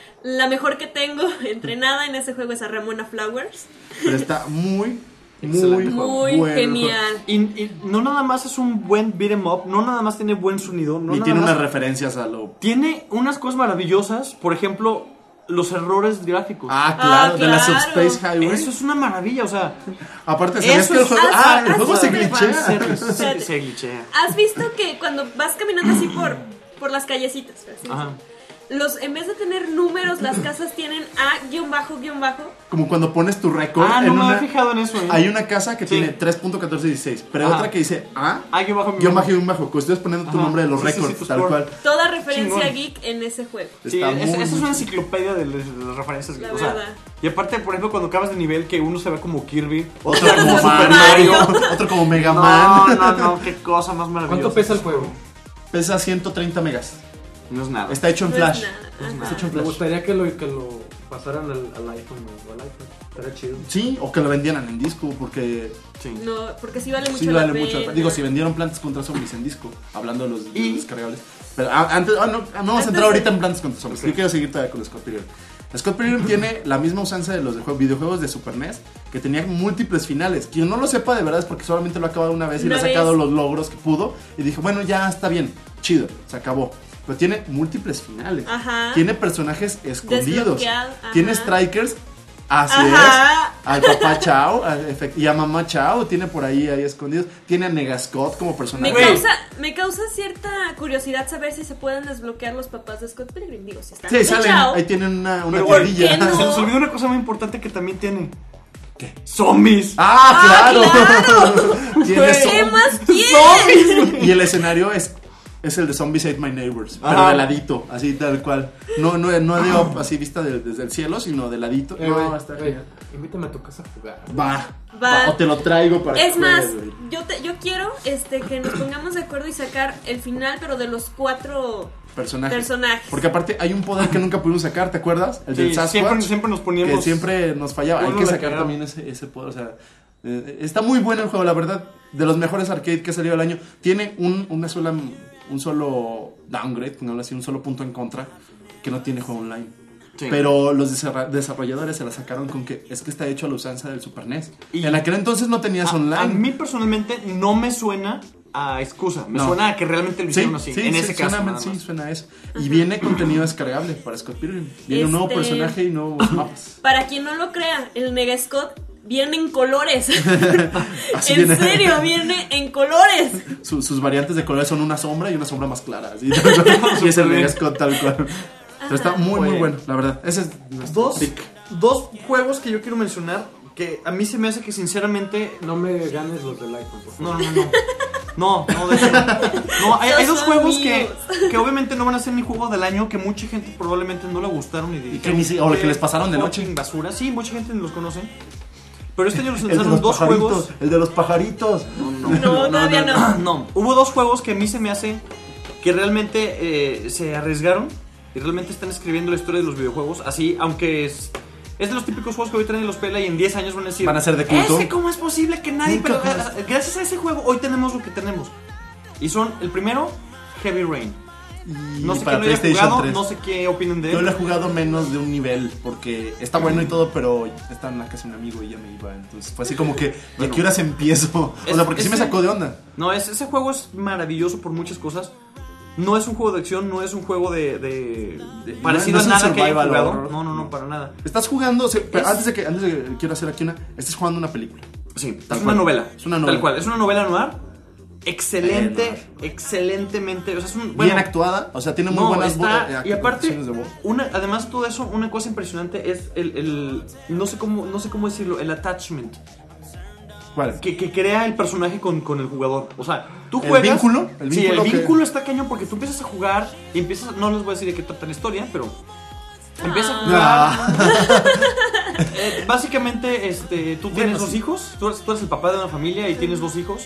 la mejor que tengo entrenada en ese juego es a Ramona Flowers. Pero está muy Excelente Muy bueno. genial. y no nada más es un buen beat'em up, no nada más tiene buen sonido, no Y nada tiene más- unas referencias a lo... tiene unas cosas maravillosas, por ejemplo, los errores gráficos. Ah, claro, de la claro. Subspace Highway. Eso es una maravilla, o sea, Aparte, ¿sabías eso que el es- juego... ah, el juego se glitchea. Espérate. se glitchea. ¿Has visto que cuando vas caminando así por las callecitas, así, Ajá. en vez de tener números, las casas tienen A-bajo? Como cuando pones tu récord Ah, no en me una... había fijado en eso. Hay una casa que Sí. tiene 3.1416, pero hay Ajá. otra que dice A, guión bajo, guión bajo, que estás poniendo tu Ajá. nombre de los Sí, sí, sí, récords, tu tal score. cual. Toda referencia Chingón. geek en ese juego. Sí, Está esa es muy una enciclopedia de las referencias. La o sea, verdad. y aparte, por ejemplo, cuando acabas de nivel, que uno se ve como Kirby, Otro como Super Mario, Mario. otro como Mega No, Man. no, qué cosa más maravillosa. ¿Cuánto pesa el juego? Pesa 130 megas. No es nada. Está hecho en No es Flash. nada. Está hecho en Me Flash. gustaría que lo pasaran al iPhone o al iPad. Estaría chido. Sí, o que lo vendieran en disco, porque Sí. No, porque sí vale mucho sí la vale pena. mucho. Digo, si vendieron Plantas contra Zombies en disco, hablando de los Y- descargables. Pero antes, no vamos a entrar ahorita en Plantas contra Zombies. Ok. Yo quiero seguir todavía con Scott Pilgrim. Scott Pilgrim tiene la misma usanza de los videojuegos de Super NES, que tenía múltiples finales. Quien no lo sepa de verdad es porque solamente lo ha acabado una vez y le ha Una sacado vez. los logros que pudo. Y dijo, bueno, ya está bien, chido, se acabó. Pero tiene múltiples finales. Ajá. Tiene personajes escondidos. Desbloqueado, ajá. Tiene strikers. Así Ajá. es. Al papá Chao y a mamá Chao tiene por ahí escondidos. Tiene a Negascott como personaje. Güey. Me causa cierta curiosidad saber si se pueden desbloquear los papás de Scott Pilgrim. Digo, si están Sí, de salen. Chao. Ahí tienen una Pero bueno, guerrilla. ¿qué no? Se nos olvidó una cosa muy importante que también tiene. ¿Qué? Zombies. ¡Ah, claro! ¡Claro! Tiene Güey. ¿Qué zombies. más quieres? Y el escenario es Es el de Zombies Ate My Neighbors, pero de ladito, así tal cual. No de up, así vista desde el cielo, sino de ladito. No, va a estar genial. Invítame a tu casa a jugar. Va. O te lo traigo para Es que más, juegues, güey. yo quiero que nos pongamos de acuerdo y sacar el final, pero de los 4 personajes. Porque aparte hay un poder que nunca pudimos sacar, ¿te acuerdas? El del Sasquatch. Siempre nos poníamos. Que siempre nos fallaba. Hay que sacar también ese poder. O sea, está muy bueno el juego, la verdad. De los mejores arcade que ha salido el año. Tiene un solo downgrade, pongámoslo así, un solo punto en contra, que no tiene juego online. Sí. Pero los desarrolladores se la sacaron con que es que está hecho a la usanza del Super NES. Y en aquel entonces no tenías online. A mí personalmente no me suena a excusa. Me suena a que realmente lo hicieron así. En ese caso. Suena a eso. Y viene contenido descargable para Scott Pilgrim. Viene un nuevo personaje y nuevos mapas. Para quien no lo crea, el Mega Scott viene en colores. En serio, viene en colores. Sus variantes de colores son una sombra y una sombra más clara. ¿Sí? Y es el Mega Scott tal cual. Pero está muy bueno, la verdad. Ese es dos juegos que yo quiero mencionar que a mí se me hace que sinceramente... No me ganes los del iPhone, por favor. No, de hecho no. Hay dos juegos que obviamente no van a ser mi juego del año, que mucha gente probablemente no le gustaron y que les pasaron de noche. Basura. Sí, mucha gente los conoce. Pero este año los lanzaron dos juegos. El de los pajaritos. No, todavía no. No, hubo dos juegos que a mí se me hace que realmente se arriesgaron y realmente están escribiendo la historia de los videojuegos. Así, aunque es de los típicos juegos que hoy traen los pela y en 10 años van a ser de culto. ¿Cómo es posible que nadie? Pero gracias a ese juego hoy tenemos lo que tenemos. Y son, el primero, Heavy Rain. No sé quién lo haya jugado, 3. No sé qué opinan de él. Yo lo he jugado menos de un nivel, porque está bueno y todo, pero está en la casa de un amigo y ya me iba. Entonces fue así como que, ¿y a qué horas empiezo? O sea, porque sí me sacó de onda. No, ese juego es maravilloso por muchas cosas. No es un juego de acción, no es un juego de parecido a nada que haya jugado. No, para nada. Estás jugando, pero antes de que quiero hacer aquí estás jugando una película. Sí, es una novela. Tal cual, es una novela noir. Excelentemente, o sea, bien actuada, o sea, tiene muy buenas y aparte, además de todo eso, una cosa impresionante es el no sé cómo decirlo, el attachment. ¿Cuál? Que crea el personaje con el jugador. O sea, tú juegas. ¿El vínculo? El vínculo está cañón porque tú empiezas a jugar y empiezas. No les voy a decir de qué trata la historia, pero. Empiezas a jugar. Básicamente, tú tienes dos hijos. Tú eres el papá de una familia y tienes dos hijos.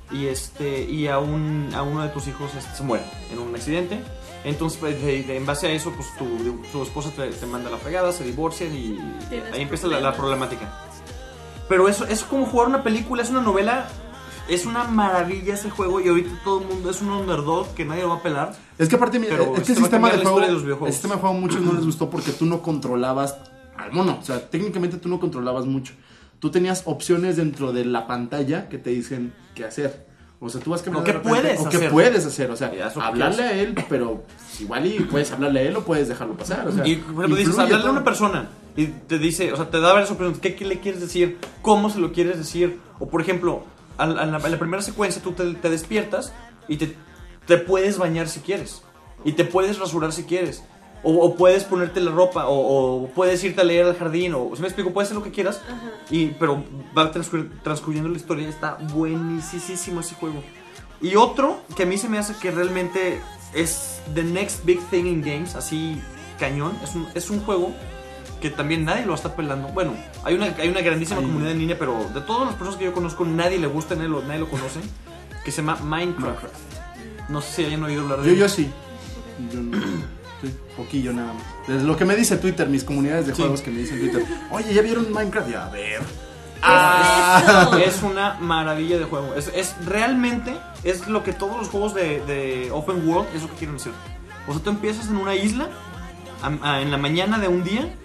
Y a uno de tus hijos se muere en un accidente. Entonces, en base a eso, pues tu esposa te manda la fregada, se divorcian y ahí empieza la problemática. Pero eso es como jugar una película, es una novela, es una maravilla ese juego y ahorita todo el mundo es un underdog que nadie lo va a pelar. Es que aparte, es que el sistema de juego a muchos no les gustó porque tú no controlabas al mono. O sea, técnicamente tú no controlabas mucho. Tú tenías opciones dentro de la pantalla que te dicen qué hacer. O sea, tú vas cambiando qué puedes hacer. O sea, hablarle a él, pero igual y puedes hablarle a él o puedes dejarlo pasar. O sea, y por ejemplo, dices hablarle a una persona y te dice, o sea, te da varias opciones. ¿Qué le quieres decir? ¿Cómo se lo quieres decir? O por ejemplo, en la primera secuencia tú te despiertas y te puedes bañar si quieres. Y te puedes rasurar si quieres. O puedes ponerte la ropa, o puedes irte a leer al jardín, o si me explico, puedes hacer lo que quieras, pero va transcurriendo la historia. Está buenísimo ese juego. Y otro que a mí se me hace que realmente es the next big thing in games, así cañón, es un juego que también nadie lo está pelando. Bueno, hay una grandísima comunidad en línea, pero de todas las personas que yo conozco, nadie le gusta, nadie lo conoce, que se llama Minecraft. No sé si hayan oído hablar de él. Yo sí. Yo no. Sí, poquillo nada más. Desde lo que me dice Twitter, mis comunidades de juegos que me dicen Twitter. Oye, ¿ya vieron Minecraft? Ya, a ver. Es una maravilla de juego. Es realmente es lo que todos los juegos de Open World es lo que quieren hacer. O sea, tú empiezas en una isla en la mañana de un día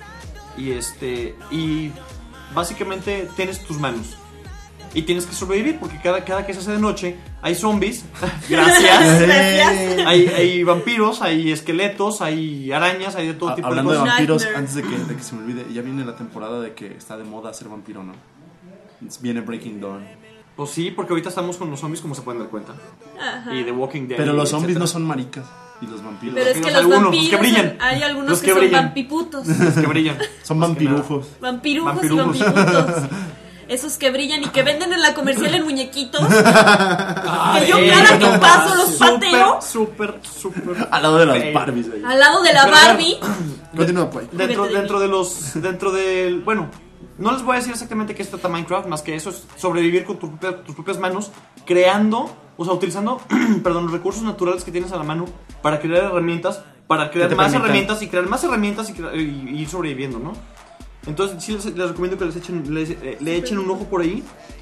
y básicamente tienes tus manos. Y tienes que sobrevivir porque cada que se hace de noche hay zombies. Gracias. Hay vampiros, hay esqueletos, hay arañas, hay de todo tipo de cosas. Hablando de vampiros, antes de que se me olvide, ya viene la temporada de que está de moda ser vampiro, ¿no? Viene Breaking Dawn. Pues sí, porque ahorita estamos con los zombies, como se pueden dar cuenta. Ajá. Y The Walking Dead. Pero los zombies no son maricas. Y los vampiros. Pero es que los vampiros, los que brillan. Hay algunos que son vampiputos. Los que brillan. Son vampirujos. Vampirujos y vampiputos. esos que brillan y que venden en la comercial en muñequitos. Que yo cada que paso los pateo. Súper. Al lado de las Barbies ahí. Al lado de la Barbie. Continúa, pues. Dentro del... Bueno, no les voy a decir exactamente qué se trata Minecraft, más que eso es sobrevivir con tus propias manos, creando, o sea, utilizando, los recursos naturales que tienes a la mano para crear herramientas, para crear más herramientas y crear más herramientas y ir sobreviviendo, ¿no? Entonces sí les recomiendo que le echen un ojo por ahí.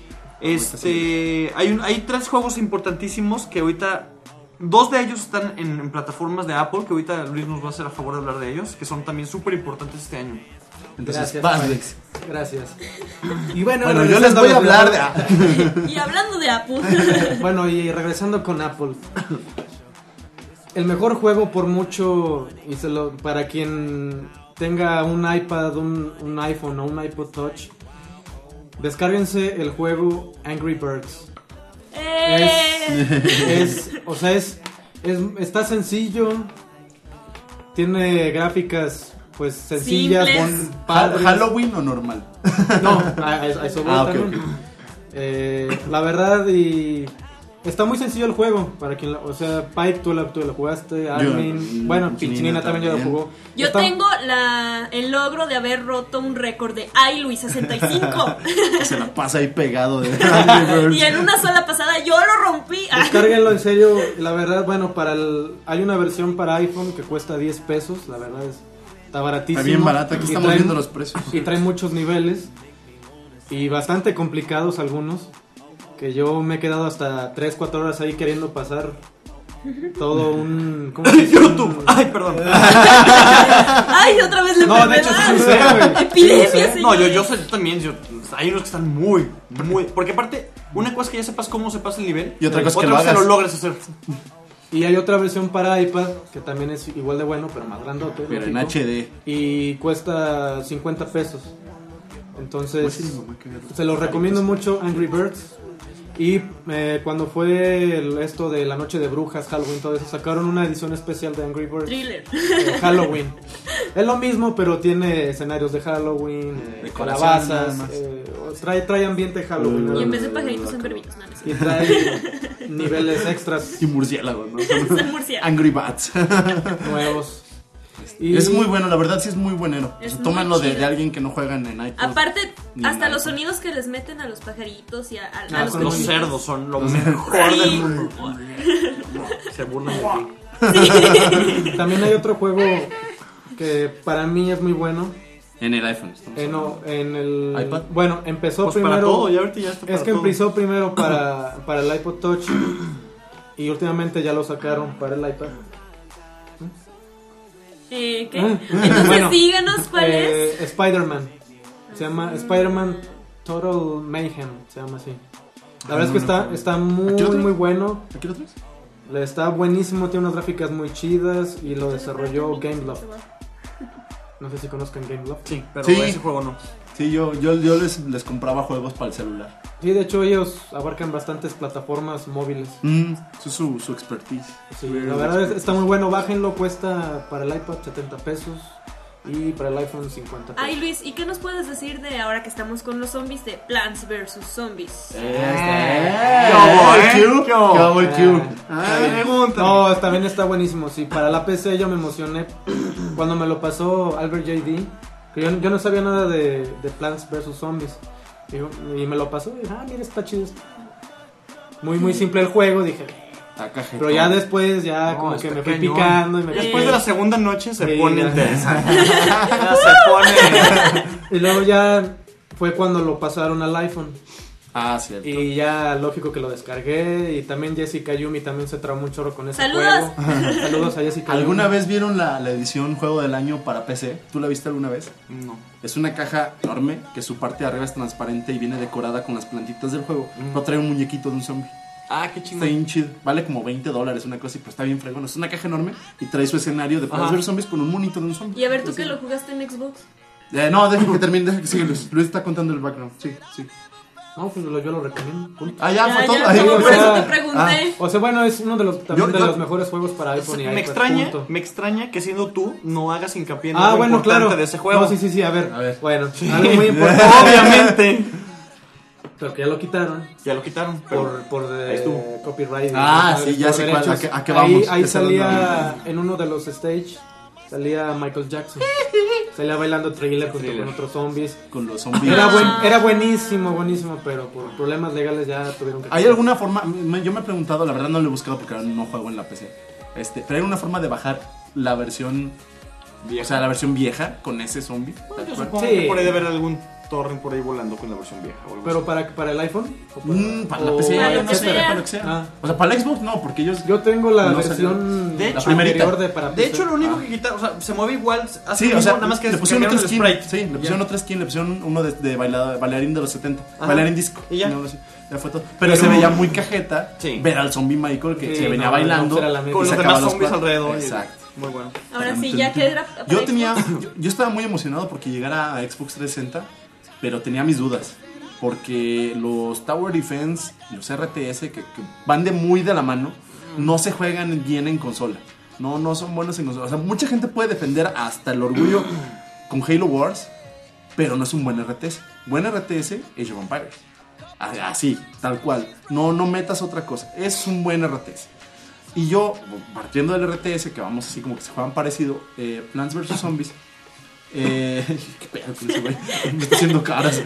Hay 3 juegos importantísimos que ahorita... 2 de ellos están en plataformas de Apple, que ahorita Luis nos va a hacer a favor de hablar de ellos, que son también súper importantes este año. Entonces, Gracias. Gracias. Y bueno, yo les voy a hablar de... Y hablando de Apple. Bueno, y regresando con Apple. El mejor juego por mucho, para quien tenga un iPad, un iPhone o un iPod Touch, descárguense el juego Angry Birds. Está sencoso, tiene gráficas pues sencillas, padres. ¿Halloween o normal? No, a eso voy también. Okay. La verdad, y está muy sencillo el juego para quien Pike, tú lo jugaste, Armin, Pinchinina también ya lo jugó. Yo tengo el logro de haber roto un récord de Luis 65. Se la pasa ahí pegado de y en una sola pasada yo lo rompí. Descárguenlo en serio, la verdad, hay una versión para iPhone que cuesta 10 pesos, la verdad está baratísimo. Está bien barata, aquí estamos viendo los precios. Y trae muchos niveles y bastante complicados algunos, que yo me he quedado hasta 3-4 horas ahí queriendo pasar todo un... ¿Cómo se dice? YouTube. Ay, perdón. Ay, otra vez le No, de hecho sí sé, güey. Epidemia, no, yo sé también. Hay unos que están muy... Porque aparte, una cosa es que ya sepas cómo se pasa el nivel, y otra cosa que lo logres hacer. Y hay otra versión para iPad que también es igual de bueno, pero más grandote. Pero en HD. Y cuesta 50 pesos. Entonces, se los recomiendo mucho, Angry Birds. Y cuando fue esto de la noche de brujas, Halloween, todo eso, sacaron una edición especial de Angry Birds. Thriller. Halloween. Es lo mismo, pero tiene escenarios de Halloween, calabazas, trae ambiente Halloween. Y en vez de pajaritos son perritos. Y trae niveles extras. Y murciélagos, ¿no? Son murciélagos. Angry Bats. Nuevos. Y es muy bueno, la verdad sí es muy buenero. Tómenlo de chido. alguien que no juega en iPod. Aparte, hasta los sonidos que les meten a los pajaritos y a los cerdos son lo mejor del mundo. Se burlan de ti. También hay otro juego que para mí es muy bueno. En el iPhone. No, en el iPad. Bueno, empezó pues primero. Para todo, ya ahorita ya está para es que todo. empezó primero para el iPod Touch y últimamente ya lo sacaron para el iPad. ¿Qué? Entonces díganos cuál es. Spider-Man. Se llama Spider-Man Total Mayhem, se llama así. La verdad es que está muy bueno. ¿Aquí lo traes? Está buenísimo, tiene unas gráficas muy chidas y lo desarrolló Gameloft. No sé si conozcan Gameloft. Sí, pero Sí. ese juego no. Sí, yo les compraba juegos para el celular. Sí, de hecho ellos abarcan bastantes plataformas móviles. Eso es su expertise. Sí, la verdad está muy bueno, bájenlo, cuesta para el iPad 70 pesos y para el iPhone 50 pesos. Ay, Luis, ¿y qué nos puedes decir de ahora que estamos con los zombies de Plants vs. Zombies? No, también está buenísimo. Sí, para la PC yo me emocioné cuando me lo pasó Albert JD. Que yo no sabía nada de Plants vs. Zombies. Y me lo pasó y dije, mira, está chido esto. Muy simple el juego, dije. Pero ya después, como que me fui picando. Después de la segunda noche se pone ya. interesante. Ya se pone. Y luego ya fue cuando lo pasaron al iPhone. Cierto. Y ya lógico que lo descargué. Y también Jessica Yumi también se traumó un chorro con ese ¡Saludos! juego. Saludos a Jessica Yumi. ¿Alguna vez vieron la edición Juego del Año para PC? ¿Tú la viste alguna vez? No. Es una caja enorme que su parte de arriba es transparente y viene decorada con las plantitas del juego. Pero trae un muñequito de un zombie. Qué Está chingón. bien chido. Vale como $20, una cosa así, pero está bien fregón. Es una caja enorme y trae su escenario de Plants vs. Zombies con un monito de un zombie. Y a ver, ¿tú que lo jugaste en Xbox? No, deja que termine, deja que siga Luis. Luis está contando el background. Sí. No, pues yo lo recomiendo. Punto. Ya fue todo. Como o por eso sea, te pregunté. O sea, bueno, es uno de los los mejores juegos para iPhone y iPad. Me extraña que siendo tú no hagas hincapié en bueno, importante claro. de ese juego. No, sí, a ver. A ver. Bueno, algo muy importante. Obviamente. Pero que ya lo quitaron. Ya lo quitaron. Pero Por ahí estuvo. copyright. Sí, ya por sé cuál, derechos. a qué vamos. Ahí Esa salía en uno de los stage, salía Michael Jackson. Salía bailando Thriller junto con otros zombies. Con los zombies. Era buenísimo, pero por problemas legales ya tuvieron que... ¿Hay alguna forma? Yo me he preguntado, la verdad no lo he buscado porque no juego en la PC. Pero hay una forma de bajar la versión vieja. O sea, la versión vieja con ese zombie. Yo supongo que por ahí debe haber algún torrent por ahí volando con la versión vieja. ¿Pero para el iPhone? Para la PC, para no sé, para lo que sea. O sea, para el Xbox no, porque ellos... Yo tengo la no versión de hecho, anterior para PC. De hecho, lo único que quitaron, o sea, se mueve igual. Sí, o sea, nada más que le pusieron otro skin. sprite. Sí, le pusieron otro skin, le pusieron uno de bailarín de los 70. Ajá. Bailarín disco. Y ya. Ya fue todo. Pero se veía muy cajeta ver al zombie Michael que Sí, se venía bailando. Con los demás zombies alrededor. Exacto. Muy bueno. Ahora sí, ya que era... Yo estaba muy emocionado porque llegara a Xbox 360, pero tenía mis dudas. Porque los Tower Defense, los RTS, que van muy de la mano, no se juegan bien en consola. No son buenos en consola. O sea, mucha gente puede defender hasta el orgullo con Halo Wars, pero no es un buen RTS. Buen RTS es Age of Empires. Así, tal cual. No metas otra cosa. Es un buen RTS. Y yo, partiendo del RTS, que vamos así como que se juegan parecido, Plants vs. Zombies. Qué pedo con ese güey. Me está haciendo caras.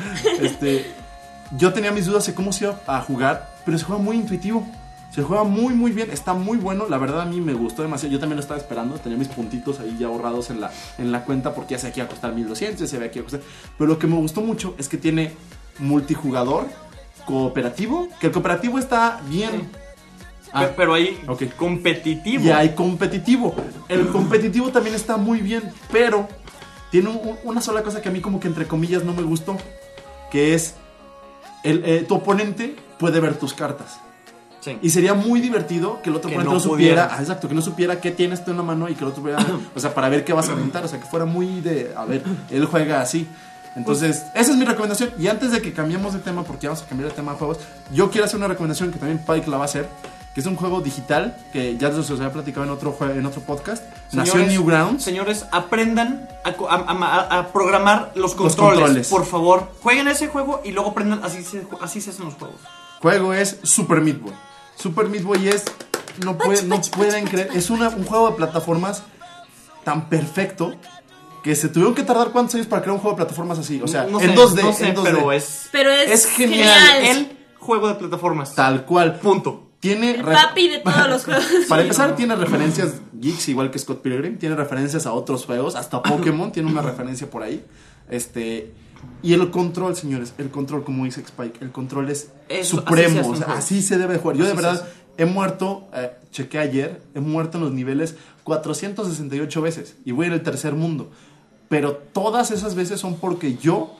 Yo tenía mis dudas de cómo se iba a jugar, pero se juega muy intuitivo. Se juega muy muy bien, está muy bueno. La verdad a mí me gustó demasiado. Yo también lo estaba esperando, tenía mis puntitos ahí ya ahorrados en la cuenta porque ya sé que iba a costar 1200, ya se ve que iba a costar. Pero lo que me gustó mucho es que tiene multijugador, cooperativo, que el cooperativo está bien. Pero hay competitivo. Y hay competitivo. El competitivo también está muy bien, pero tiene una sola cosa que a mí como que entre comillas no me gustó, que es tu oponente puede ver tus cartas. Sí. Y sería muy divertido que el otro que oponente no no supiera, pudiera. que no supiera qué tienes tú en la mano y que el otro pudiera, o sea, para ver qué vas a aventar, o sea, que fuera muy de, a ver, él juega así. Entonces, esa es mi recomendación. Y antes de que cambiemos de tema, porque vamos a cambiar de tema de juegos, yo quiero hacer una recomendación que también Pike la va a hacer, que es un juego digital, que ya se os había platicado en otro podcast. Nació en Newgrounds. Señores, aprendan a programar los controles. Por favor, jueguen ese juego y luego aprendan, así se hacen los juegos. Juego es Super Meat Boy. Super Meat Boy es, no pueden creer, es un juego de plataformas tan perfecto que se tuvieron que tardar cuántos años para crear un juego de plataformas así. O sea, no en sé, 2D. No sé, en 2D. pero es genial. El juego de plataformas. Tal cual. Punto. Tiene el papi de todos los juegos. Para empezar, tiene referencias geeks, igual que Scott Pilgrim. Tiene referencias a otros juegos. Hasta Pokémon tiene una referencia por ahí. Y el control, señores. El control, como dice Spike. El control es supremo. Así se debe jugar. Yo de verdad he muerto, chequé ayer, he muerto en los niveles 468 veces. Y voy en el tercer mundo. Pero todas esas veces son porque yo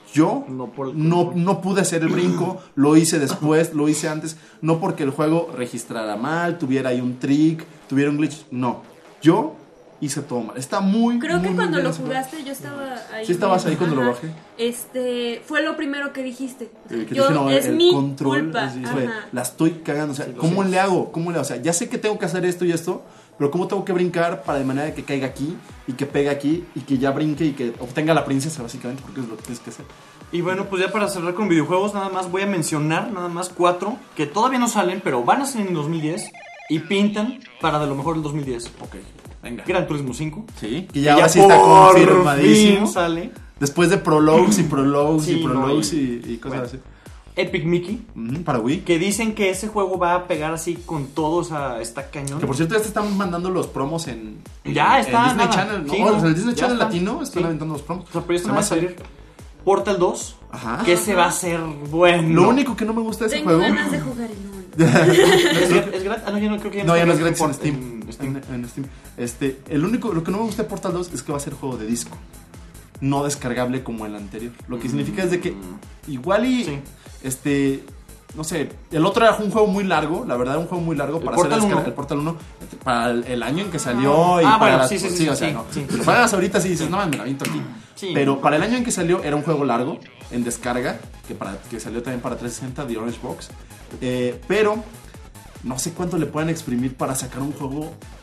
no pude hacer el brinco, lo hice después, lo hice antes, no porque el juego registrara mal, tuviera ahí un trick, tuviera un glitch, no, yo hice todo mal, está muy Creo muy, que muy cuando bien lo ese jugaste juego. yo estaba ahí. Sí estabas ahí cuando lo bajé. Fue lo primero que dijiste. Que Yo, dije, no, es el mi control, culpa. así, Ajá. la estoy cagando, o sea, ¿cómo le hago? O sea, ya sé que tengo que hacer esto y esto, pero ¿cómo tengo que brincar para de manera de que caiga aquí y que pegue aquí y que ya brinque y que obtenga la princesa básicamente, porque es lo que tienes que hacer? Y bueno, pues ya para cerrar con videojuegos, nada más voy a mencionar 4 que todavía no salen, pero van a salir en 2010 y pintan para de lo mejor el 2010. Ok, venga. Gran Turismo 5. Sí, que ya ahora sí está confirmadísimo. Fin sale. Después de prologues y prologues Sí, y prologues no, y cosas bueno. así. Epic Mickey. Para Wii. Que dicen que ese juego va a pegar así con todo, o sea, está cañón. Que por cierto ya te están mandando los promos en Ya está, Disney nada. Channel, ¿no? Sí, O sea, en el Disney ya Channel está. latino están Sí. aventando los promos. O sea, pero ya Se está va a a salir Portal 2. Ajá. Que ese va a ser bueno. Lo único que no me gusta de ese Tengo juego. ganas de jugar el 1. ¿Es gratis? No, ya no creo que No, ya no es está gratis en Steam. En Steam. Lo que no me gusta de Portal 2 es que va a ser juego de disco, no descargable como el anterior. Lo que significa es de que igual y Sí. no sé, el otro era un juego muy largo, la verdad, un juego muy largo para Portal hacer 1. el Portal 1 para el año en que salió y para bueno, las- sí, o sea, sí, no. sí. Si lo pagas ahorita sí dices, no, me la aviento aquí. Sí. Pero para el año en que salió era un juego largo en descarga, que salió también para 360 de Orange Box. Pero no sé cuánto le puedan exprimir para sacar un juego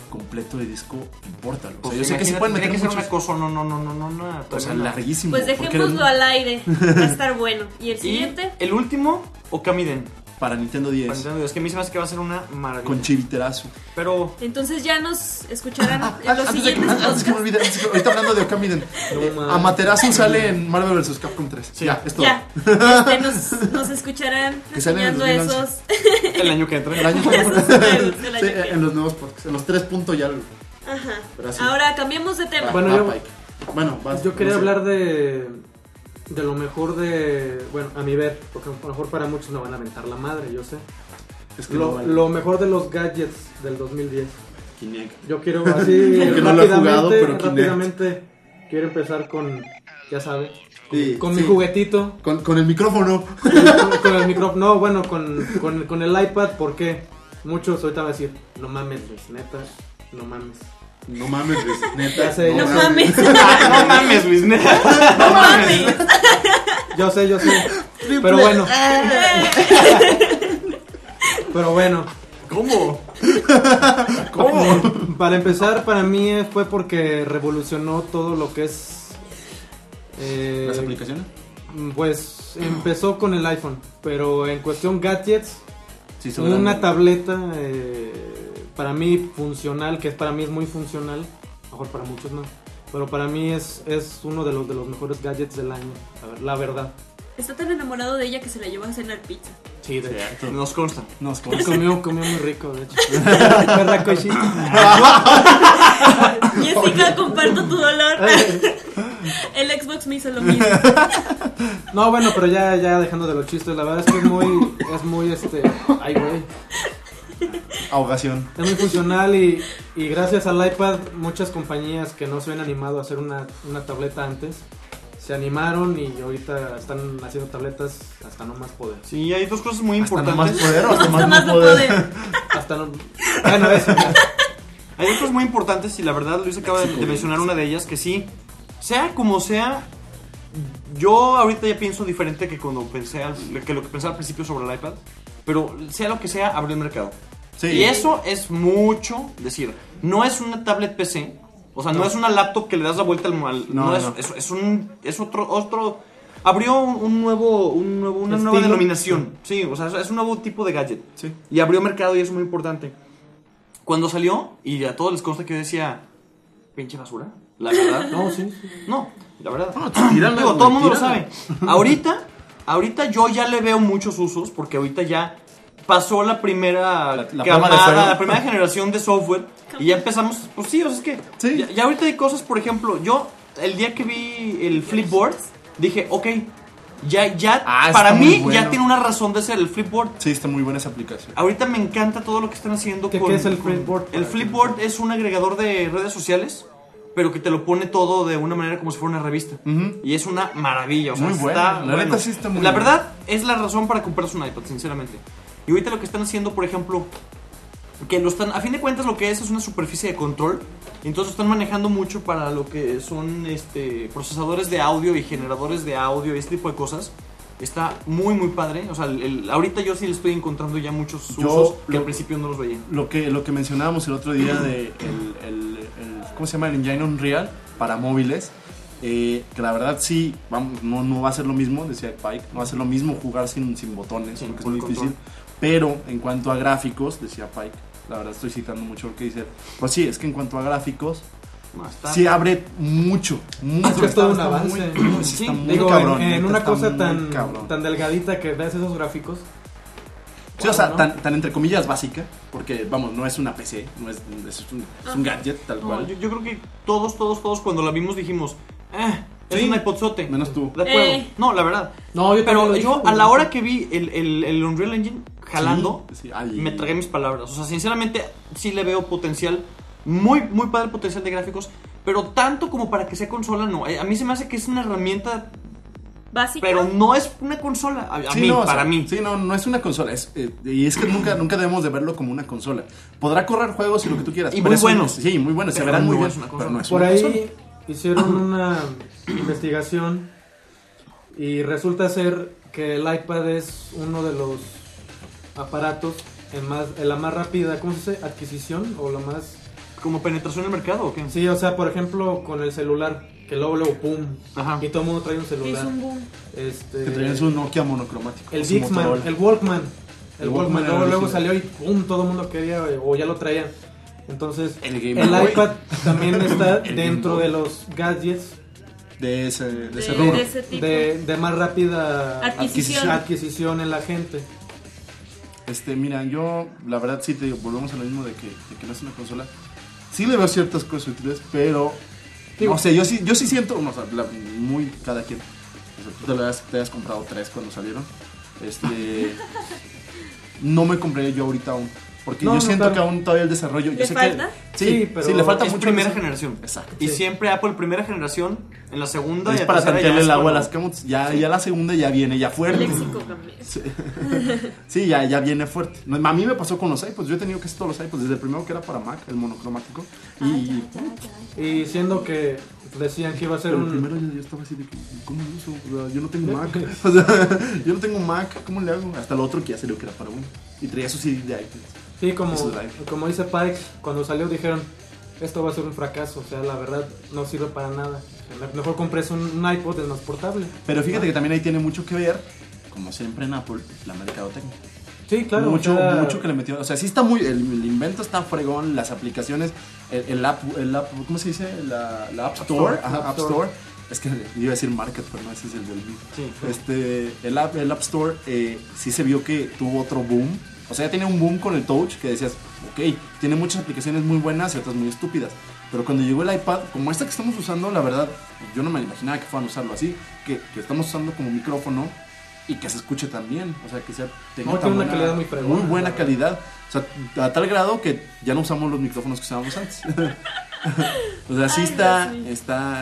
completo de disco, importa. O Pues sea, yo sé que se pueden meter tiene que ser una muchos. cosa, no, O sea, larguísimo. Pues porque dejémoslo al aire. Va a estar bueno. ¿Y el Y siguiente? el último, Okamiden. Para Nintendo 10. Para Nintendo, es que a mí se me hace que va a ser una maravilla. Con chiviterazo. Pero Entonces ya nos escucharán en los Antes de que siguientes me olvide, ahorita hablando de Okamiden. Amaterasu sale en Marvel vs. Capcom 3. Sí. Ya, es todo. Ya, nos escucharán Que salen en reseñando 2011. esos. el año que entra. El año Esos juegos del año Sí, que- en los nuevos podcasts. En los 3 puntos ya. Ajá. Pero así. Ahora cambiemos de tema. Bueno, Va, yo- Pike. Bueno, vas, Yo quería no sé. hablar de lo mejor de... Bueno, a mi ver, porque a lo mejor para muchos me van a aventar la madre, yo sé. Es que no vale. Lo mejor de los gadgets del 2010. Kinect. Yo quiero así Aunque no lo he jugado, pero Kinect. rápidamente quiero empezar con, ya sabe, Sí, con sí. mi juguetito, Con el micrófono. con el micrófono, no, bueno, con el iPad, porque muchos ahorita van a decir, no mames, Luis, neta, no mames. No mames, Luis, neta. Ya sé, No ya sé. mames. No mames, Luis. No mames. Yo sé, pero bueno, pero bueno, ¿Cómo? para empezar, para mí fue porque revolucionó todo lo que es... ¿Las aplicaciones? Pues empezó con el iPhone, pero en cuestión gadgets, Sí, son una grandes. tableta para mí funcional, que para mí es muy funcional, a lo mejor para muchos no, pero para mí es uno de los mejores gadgets del año, la verdad. Está tan enamorado de ella que se la llevó a cenar pizza. Sí, de hecho. Nos consta. Nos Comió muy rico, de hecho. ¿Verdad, Koichi? Jessica, comparto tu dolor. El Xbox me hizo lo mismo. No, bueno, pero ya dejando de los chistes, la verdad es que es muy ay, güey. Ahogación. Es muy funcional y gracias al iPad muchas compañías que no se habían animado a hacer una tableta antes se animaron y ahorita están haciendo tabletas hasta no más poder. Sí, hay dos cosas muy Hasta no importantes. más poder o hasta Hasta más más no poder. poder. Hasta no... Bueno, eso ya. Hay dos cosas muy importantes y la verdad Luis acaba de mencionar una de ellas que sí, sea como sea, yo ahorita ya pienso diferente que cuando pensé que lo que pensaba al principio sobre el iPad, pero sea lo que sea, abrió el mercado. Sí. Y eso es mucho decir, no es una tablet PC, o sea, no es una laptop que le das la vuelta al No, no. no. Es otro abrió una nueva Estilo. denominación. Sí, o sea, es un nuevo tipo de gadget. Sí. Y abrió mercado y eso es muy importante. Cuando salió, y a todos les consta que yo decía, pinche basura, la verdad. No, sí. No, la verdad. No, tírala, Digo, güey, todo el mundo lo tírala. sabe. Ahorita yo ya le veo muchos usos, porque ahorita ya pasó la primera La prueba de camada, fuego. la primera generación de software, y ya empezamos, pues sí, o sea, es que Sí. ya ahorita hay cosas, por ejemplo, yo el día que vi el Flipboard, dije, ok, ya Ah, para está mí muy bueno. ya tiene una razón de ser el Flipboard. Sí, está muy buena esa aplicación. Ahorita me encanta todo lo que están haciendo ¿Qué es el Flipboard? El Flipboard es un agregador de redes sociales, pero que te lo pone todo de una manera como si fuera una revista. Ujú. Y es una maravilla, o sea, Muy está bueno. La bueno. neta sí está muy La bueno. verdad es la razón para comprarse un iPad, sinceramente. Y ahorita lo que están haciendo, por ejemplo, que lo están, a fin de cuentas lo que es una superficie de control, entonces lo están manejando mucho para lo que son procesadores de audio y generadores de audio y este tipo de cosas. Está muy muy padre, o sea, ahorita yo sí le estoy encontrando ya muchos Yo usos que lo- al principio no los veía. Lo que mencionábamos el otro día de ¿cómo se llama? El Engine Unreal para móviles. Que la verdad sí, vamos, no va a ser lo mismo, decía Pike, no va a ser lo mismo jugar sin botones, Sí, porque es con muy el difícil. control. Pero en cuanto a gráficos, decía Pike, la verdad estoy citando mucho lo que dice. Pues sí, es que en cuanto a gráficos, No, está- sí abre mucho. Es que es todo un Está avance. muy- Sí, está muy Digo, cabrón, en neta, una está cosa muy tan cabrón. delgadita que ves esos gráficos. Sí, o sea, ¿no? tan entre comillas básica, porque vamos, no es una PC, no es un gadget tal No, cual. yo creo que todos cuando la vimos dijimos, es Sí, un iPodzote. menos tú. La puedo. No, la verdad. No, yo Pero también lo yo dije, a la güey. hora que vi el Unreal Engine jalando, Sí, ay. me tragué mis palabras. O sea, sinceramente sí le veo potencial, muy padre el potencial de gráficos, pero tanto como para que sea consola, no. A mí se me hace que es una herramienta, Básica. pero no es una consola. A Sí, mí, no, o sea, para mí. Sí, no es una consola. Y es que nunca debemos de verlo como una consola. Podrá correr juegos y lo que tú quieras. Y pero muy eso buenos. Sí, muy buenos. Se Pero verán muy no bien. es una Pero consola. no es Por una consola. ahí hicieron una investigación y resulta ser que el iPad es uno de los aparatos en la más rápida, ¿cómo se dice? Adquisición o la más como penetración en el mercado o qué? Sí, o sea, por ejemplo, con el celular, que luego pum, Ajá. y todo el mundo trae un celular. Es un boom. Que traían su Nokia monocromático. El su Dixman, Motorola. el Walkman. El Walkman Walkman, era luego original. salió y pum, todo el mundo quería o ya lo traían. Entonces, El Game el Boy. iPad también está El dentro Game de Boy. los gadgets De ese De rubro. ese tipo. de más rápida Adquisición. adquisición en la gente. Mira, yo la verdad sí te digo, volvemos a lo mismo de que no es una consola. Sí le veo ciertas cosas útiles, pero Digo- no sé, yo sí siento, no, o sea, muy cada quien. O sea, tú te has comprado 3 cuando salieron. No me compraría yo ahorita aún. Porque No, yo no, siento claro. que aún todavía el desarrollo. ¿Le yo sé falta? Que, Sí, pero sí, le falta Es mucho. primera en ese- generación. Exacto. Y Sí. siempre Apple primera generación, en la segunda y Es la para tercera ya tantearle es el agua a cuando- las camotes. Ya la segunda ya viene ya El fuerte. léxico cambió. Sí, ya viene fuerte. No, a mí me pasó con los iPods. Yo he tenido casi todos los iPods. Desde el primero que era para Mac, el monocromático. Y siendo que decían que iba a ser Pero el primero yo estaba así de que, ¿cómo lo uso? O sea, yo no tengo Mac. O sea, yo no tengo Mac. ¿Cómo le hago? Hasta el otro que ya salió que era para uno. Y traía su CD de iPods. Sí, como, Eso es live. como dice Pike, cuando salió dijeron, esto va a ser un fracaso, o sea, la verdad no sirve para nada. Mejor compres un iPod, es más portable. Pero fíjate que también ahí tiene mucho que ver, como siempre en Apple, la mercadotecnia. Sí, claro. mucho, o sea, mucho que le metió. O sea, sí está muy. El invento está fregón, las aplicaciones, el app, ¿cómo se dice? La App Store. Store, Ajá, App App Store. Store. Es que iba a decir Market, pero no, ese es el del mío. Sí. El App Store sí se vio que tuvo otro boom. O sea, ya tenía un boom con el Touch que decías, ok, tiene muchas aplicaciones muy buenas y otras muy estúpidas. Pero cuando llegó el iPad, como esta que estamos usando, la verdad, yo no me imaginaba que fueran a usarlo así. Que estamos usando como micrófono y que se escuche tan bien. O sea, que tenga No, tan tiene una calidad muy fregona, muy buena la verdad. calidad. O sea, a tal grado que ya no usamos los micrófonos que usábamos antes. O sea, sí Ay, está, Dios mío.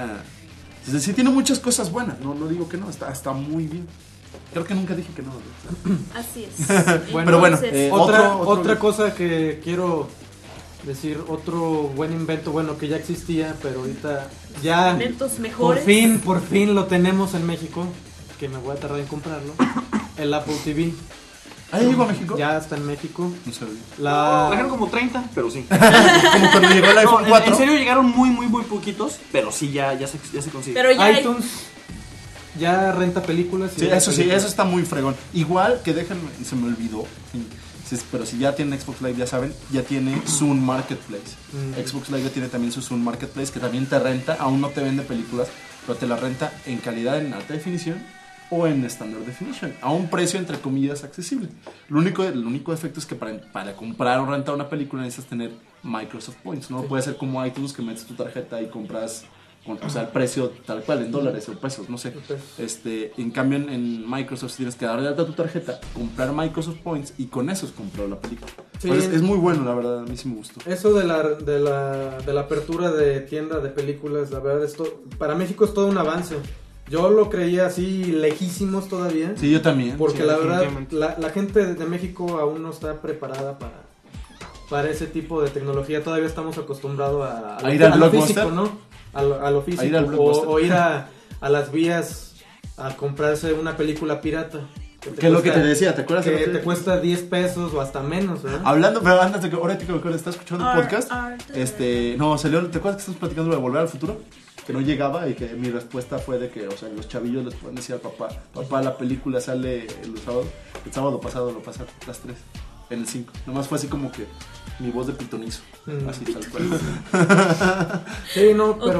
o sea, sí tiene muchas cosas buenas. No digo que no, está muy bien. Creo que nunca dije que no. Así es. Pero bueno, Entonces, otro- otra cosa que quiero decir, otro buen invento, bueno, que ya existía, pero ahorita ya Inventos mejores. por fin lo tenemos en México, que me voy a tardar en comprarlo, el Apple TV. ¿Ah, ya llegó a México? Ya está en México. No sabía. Trajeron como 30, pero sí. Como cuando llegó el No, iPhone 4. en serio llegaron muy poquitos, pero sí, ya se consigue. Pero ya hay- iTunes ya renta películas. y Sí, renta eso películas. está muy fregón. Igual que déjenme, se me olvidó. Pero si ya tienen Xbox Live, ya saben, ya tiene Zune Marketplace. Xbox Live ya tiene también su Zune Marketplace, que también te renta, aún no te vende películas, pero te la renta en calidad en alta definición o en Standard Definition, a un precio entre comillas accesible. El único defecto es que para comprar o rentar una película necesitas tener Microsoft Points. No puede ser como iTunes, que metes tu tarjeta y compras, o sea, el precio tal cual, en dólares o pesos, no sé. En cambio en Microsoft tienes que dar de alta tu tarjeta, comprar Microsoft Points y con eso es comprar la película. Sí. Pues es muy bueno, la verdad, a mí sí me gustó. Eso de la apertura de tienda de películas, la verdad, para México es todo un avance. Yo lo creía así lejísimos todavía. Sí, yo también. Porque sí, la verdad, definitivamente. la gente de México aún no está preparada para ese tipo de tecnología. Todavía estamos acostumbrados ¿A ir al lo Blockbuster? físico, ¿no? A lo físico. A ir al Blockbuster. O ir a las vías a comprarse una película pirata. ¿Qué es lo que te decía? ¿Te acuerdas? Que te cuesta 10 pesos o hasta menos, ¿verdad? Hablando, pero antes de que ahora que estás escuchando el Ar- podcast, ar- no, salió, ¿te acuerdas que estamos platicando de Volver al Futuro? Que no llegaba y que mi respuesta fue de que, o sea, los chavillos les pueden decir al papá, la película sale el sábado pasado lo pasaron las 3, en el 5. Nomás fue así como que mi voz de pitonizo, así tal cual. Sí, no, pero Ok.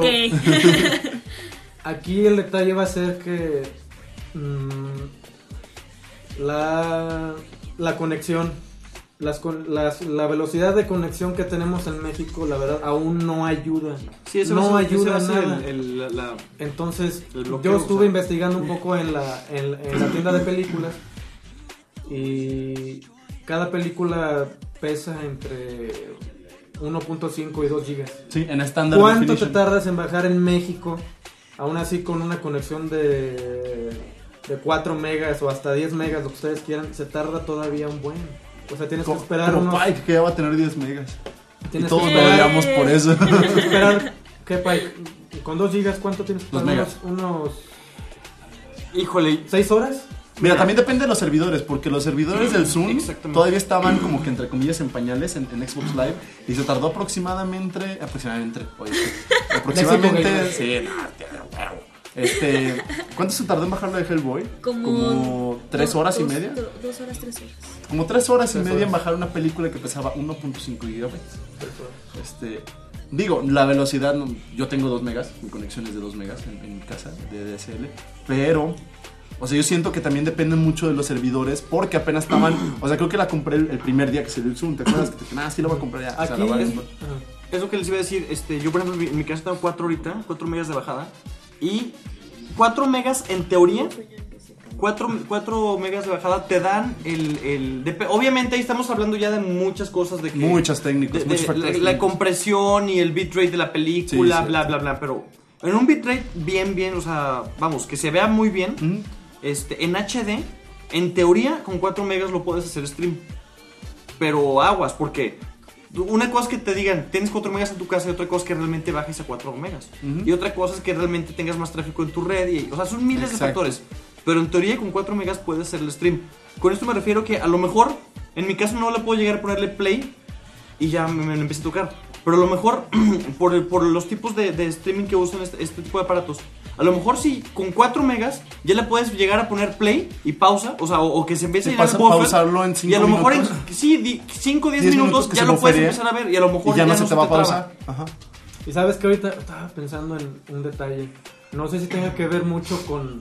aquí el detalle va a ser que la conexión, la velocidad de conexión que tenemos en México, la verdad, aún no ayuda. Sí, eso no va a ser- ayuda ese va a ser nada. Entonces, el bloqueo, yo estuve o sea. investigando un poco en la tienda de películas y cada película pesa entre 1.5 y 2 gigas. Sí, en estándar. ¿Cuánto te tardas en bajar en México? Aún así con una conexión de 4 megas o hasta 10 megas, lo que ustedes quieran, se tarda todavía un buen. O sea, tienes que esperar Como unos... Pike, que ya va a tener 10 megas. Y Tienes todos que lo esperar- odiamos por eso. Tienes que esperar... ¿Qué, Pike? Con 2 gigas, ¿cuánto tienes que 2 esperar? megas. Unos Híjole, 6 horas. Mira, también depende de los servidores, porque los servidores del Zoom Exactamente. todavía estaban como que entre comillas en pañales en Xbox Live y se tardó aproximadamente, sí, ¿cuánto se tardó en bajarlo de Hellboy? Como 3 horas y media. 2 horas, 3 horas. Como 3 horas y media en bajar una película que pesaba 1.5 gigabytes. Digo, la velocidad, yo tengo 2 megas, mi conexión es de 2 megas en mi casa de DSL, pero, o sea, yo siento que también depende mucho de los servidores, porque apenas estaban, o sea, creo que la compré el primer día que salió el Zoom, ¿te acuerdas? Que te dije, sí lo voy a comprar ya. O sea, Aquí la verdad, Es lo que les iba a decir. Yo, por ejemplo, en mi casa tengo 4 megas de bajada. Y 4 megas en teoría. 4 megas de bajada te dan obviamente ahí estamos hablando ya de muchas cosas de que, muchas técnicas, muchos factores la compresión y el bitrate de la película, Sí, bla bla bla, pero en un bitrate bien, o sea, vamos, que se vea muy bien, en HD, en teoría con 4 megas lo puedes hacer stream. Pero aguas, porque una cosa es que te digan, tienes 4 megas en tu casa, y otra cosa es que realmente bajes a 4 megas. Y otra cosa es que realmente tengas más tráfico en tu red, o sea, son miles de factores. Pero en teoría con 4 megas puedes hacer el stream. Con esto me refiero que a lo mejor, en mi caso no le puedo llegar a ponerle play y ya me empieza a tocar. Pero a lo mejor, por los tipos de streaming que usan este tipo de aparatos, a lo mejor sí, con 4 megas ya le puedes llegar a poner play y pausa, o sea, o que se empiece a llenar el buffer. Pausarlo en 5 y a lo mejor en minutos. 5 o 10 minutos ya lo puedes empezar a ver y a lo mejor y ya no se te va a traba. pausar. Ajá. Y sabes que ahorita estaba pensando en un detalle. No sé si tenga que ver mucho con...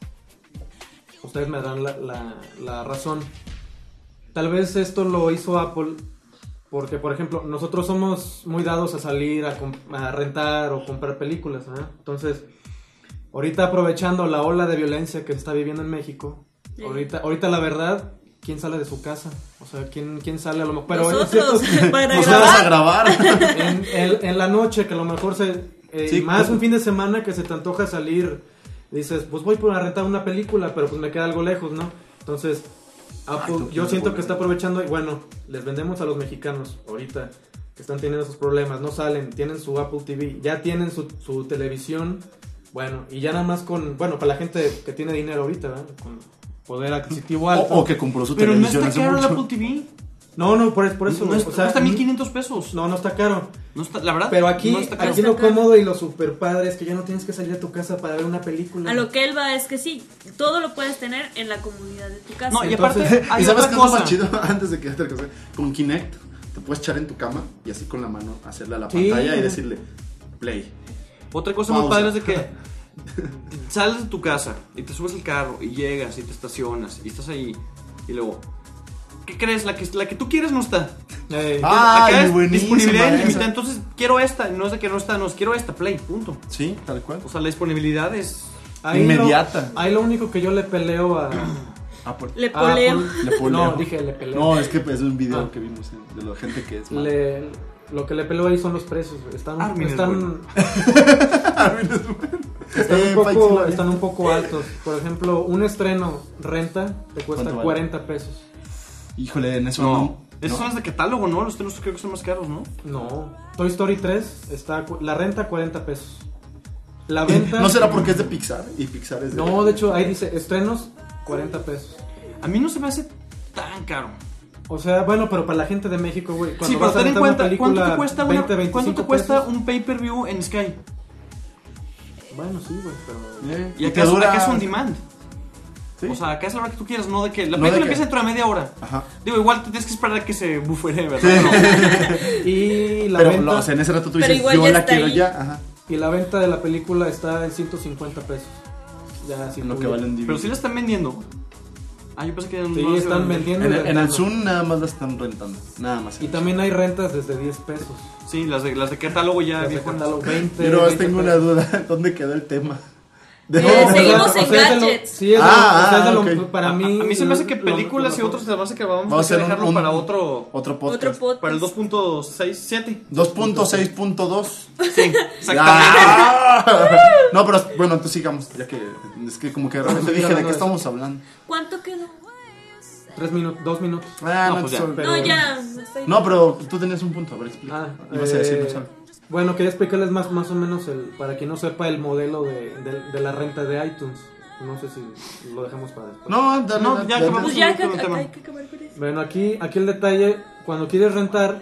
Ustedes me dan la razón. Tal vez esto lo hizo Apple porque, por ejemplo, nosotros somos muy dados a salir a rentar o comprar películas, ¿eh? Entonces, ahorita aprovechando la ola de violencia que se está viviendo en México, ahorita la verdad, ¿quién sale de su casa? O sea, ¿quién sale a lo mejor? Pero nosotros, para Nos vamos a grabar. en la noche, que a lo mejor Sí, más un fin de semana que se te antoja salir, dices, pues voy a rentar una película, pero pues me queda algo lejos, ¿no? Entonces, Apple, yo siento que está aprovechando, y bueno, les vendemos a los mexicanos ahorita que están teniendo esos problemas, no salen, tienen su Apple TV, ya tienen su televisión, bueno, y ya nada más para la gente que tiene dinero ahorita, ¿verdad? Con poder adquisitivo alto. O que compró su Pero no televisión está hace caro el mucho. Apple TV. No, por eso. No cuesta 1,500 pesos. No está caro. No está, la verdad. Pero aquí, no está caro. aquí lo cómodo y lo super padre es que ya no tienes que salir de tu casa para ver una película. A lo que él va es que sí, todo lo puedes tener en la comodidad de tu casa. No, y Entonces, aparte, hay ¿Y sabes otra qué es lo cosa. más chido? Antes de que te cosa, con Kinect te puedes echar en tu cama y así con la mano hacerle a la Sí. pantalla y decirle play. Otra cosa Pausa. muy padre es de que sales de tu casa y te subes al carro y llegas y te estacionas y estás ahí y luego, ¿qué crees? La que tú quieres no está. Acá es buenísima disponibilidad esa. ilimitada, entonces quiero esta, no es de que no está, no es quiero esta, play, punto. Sí, tal cual. O sea, la disponibilidad es... Inmediata. Ahí lo único que yo le peleo a Apple. Le poleo. Le poleo. No, dije le peleo. No, es que es un video que vimos de la gente que es mala. Lo que le peleo ahí son los precios. Están Armin es bueno. están un poco altos. Por ejemplo, un estreno renta te cuesta ¿Cuánto vale? 40 pesos. Híjole, en eso No, no. esos son los de catálogo, ¿no? Los tenos creo que son más caros, ¿no? No. Toy Story 3 la renta 40 pesos. La venta... ¿No será porque es de Pixar? Y Pixar es de... No, de hecho, ahí dice estrenos 40 pesos. A mí no se me hace tan caro. O sea, bueno, pero para la gente de México, güey, Sí, cuando pero vas a ten en rentar una cuenta, película, ¿cuánto te cuesta, 20, ¿cuánto te 25 cuesta pesos? un pay-per-view en Sky? Bueno, sí, güey, pero... Y te acá, dura- acá es on demand. ¿Sí? O sea, acá es la hora que tú quieras, no de que la No película de que- empieza dentro de media hora. Ajá. Digo, igual te tienes que esperar a que se bufere, ¿verdad? Sí. Y la Pero venta... o sea, en ese rato tú Pero dices, igual yo ya la está quiero ahí. ya. Ajá. Y la venta de la película está en 150 pesos. Ya, sin Lo que publicidad. valen DVD. Pero sí la están vendiendo. Ah, yo pensé que Sí, no la están vendiendo. En y el rentando. Zoom nada más la están rentando. Nada más. Y también hay rentas desde 10 pesos. Sí, las de catálogo ya Desde viejonas. catálogo 20. Yo nomás 20 tengo una pesos. duda. ¿Dónde quedó el tema? Seguimos O sea, en es de lo- gadgets. Sí, es de lo- o sea, es de lo- ok. para mí... A mí se me hace que lo- películas y lo- otros se me hace que vamos Vamos a a hacer dejarlo un- para otro. Otro podcast. Otro podcast. Para el 2.67. 2.6.2. Sí, exactamente. Ah. No, pero bueno, entonces sigamos. Ya que es que como que de repente Sí, dije, ¿de hablando qué de estamos hablando? ¿Cuánto quedó? 3 minutos, 2 minutos. Ah, No, no, pues ya. sorry. Pero- No, ya. estoy- No, pero tú tenías un punto, a ver, explica. Ibas a decir, no sabes. Bueno, quería explicarles más o menos, para quien no sepa, el modelo de la renta de iTunes. No sé si lo dejamos para después. No, dale, No, dale, ya dale. acabamos. Pues ya con el tema. hay que acabar con eso. Bueno, aquí el detalle, cuando quieres rentar,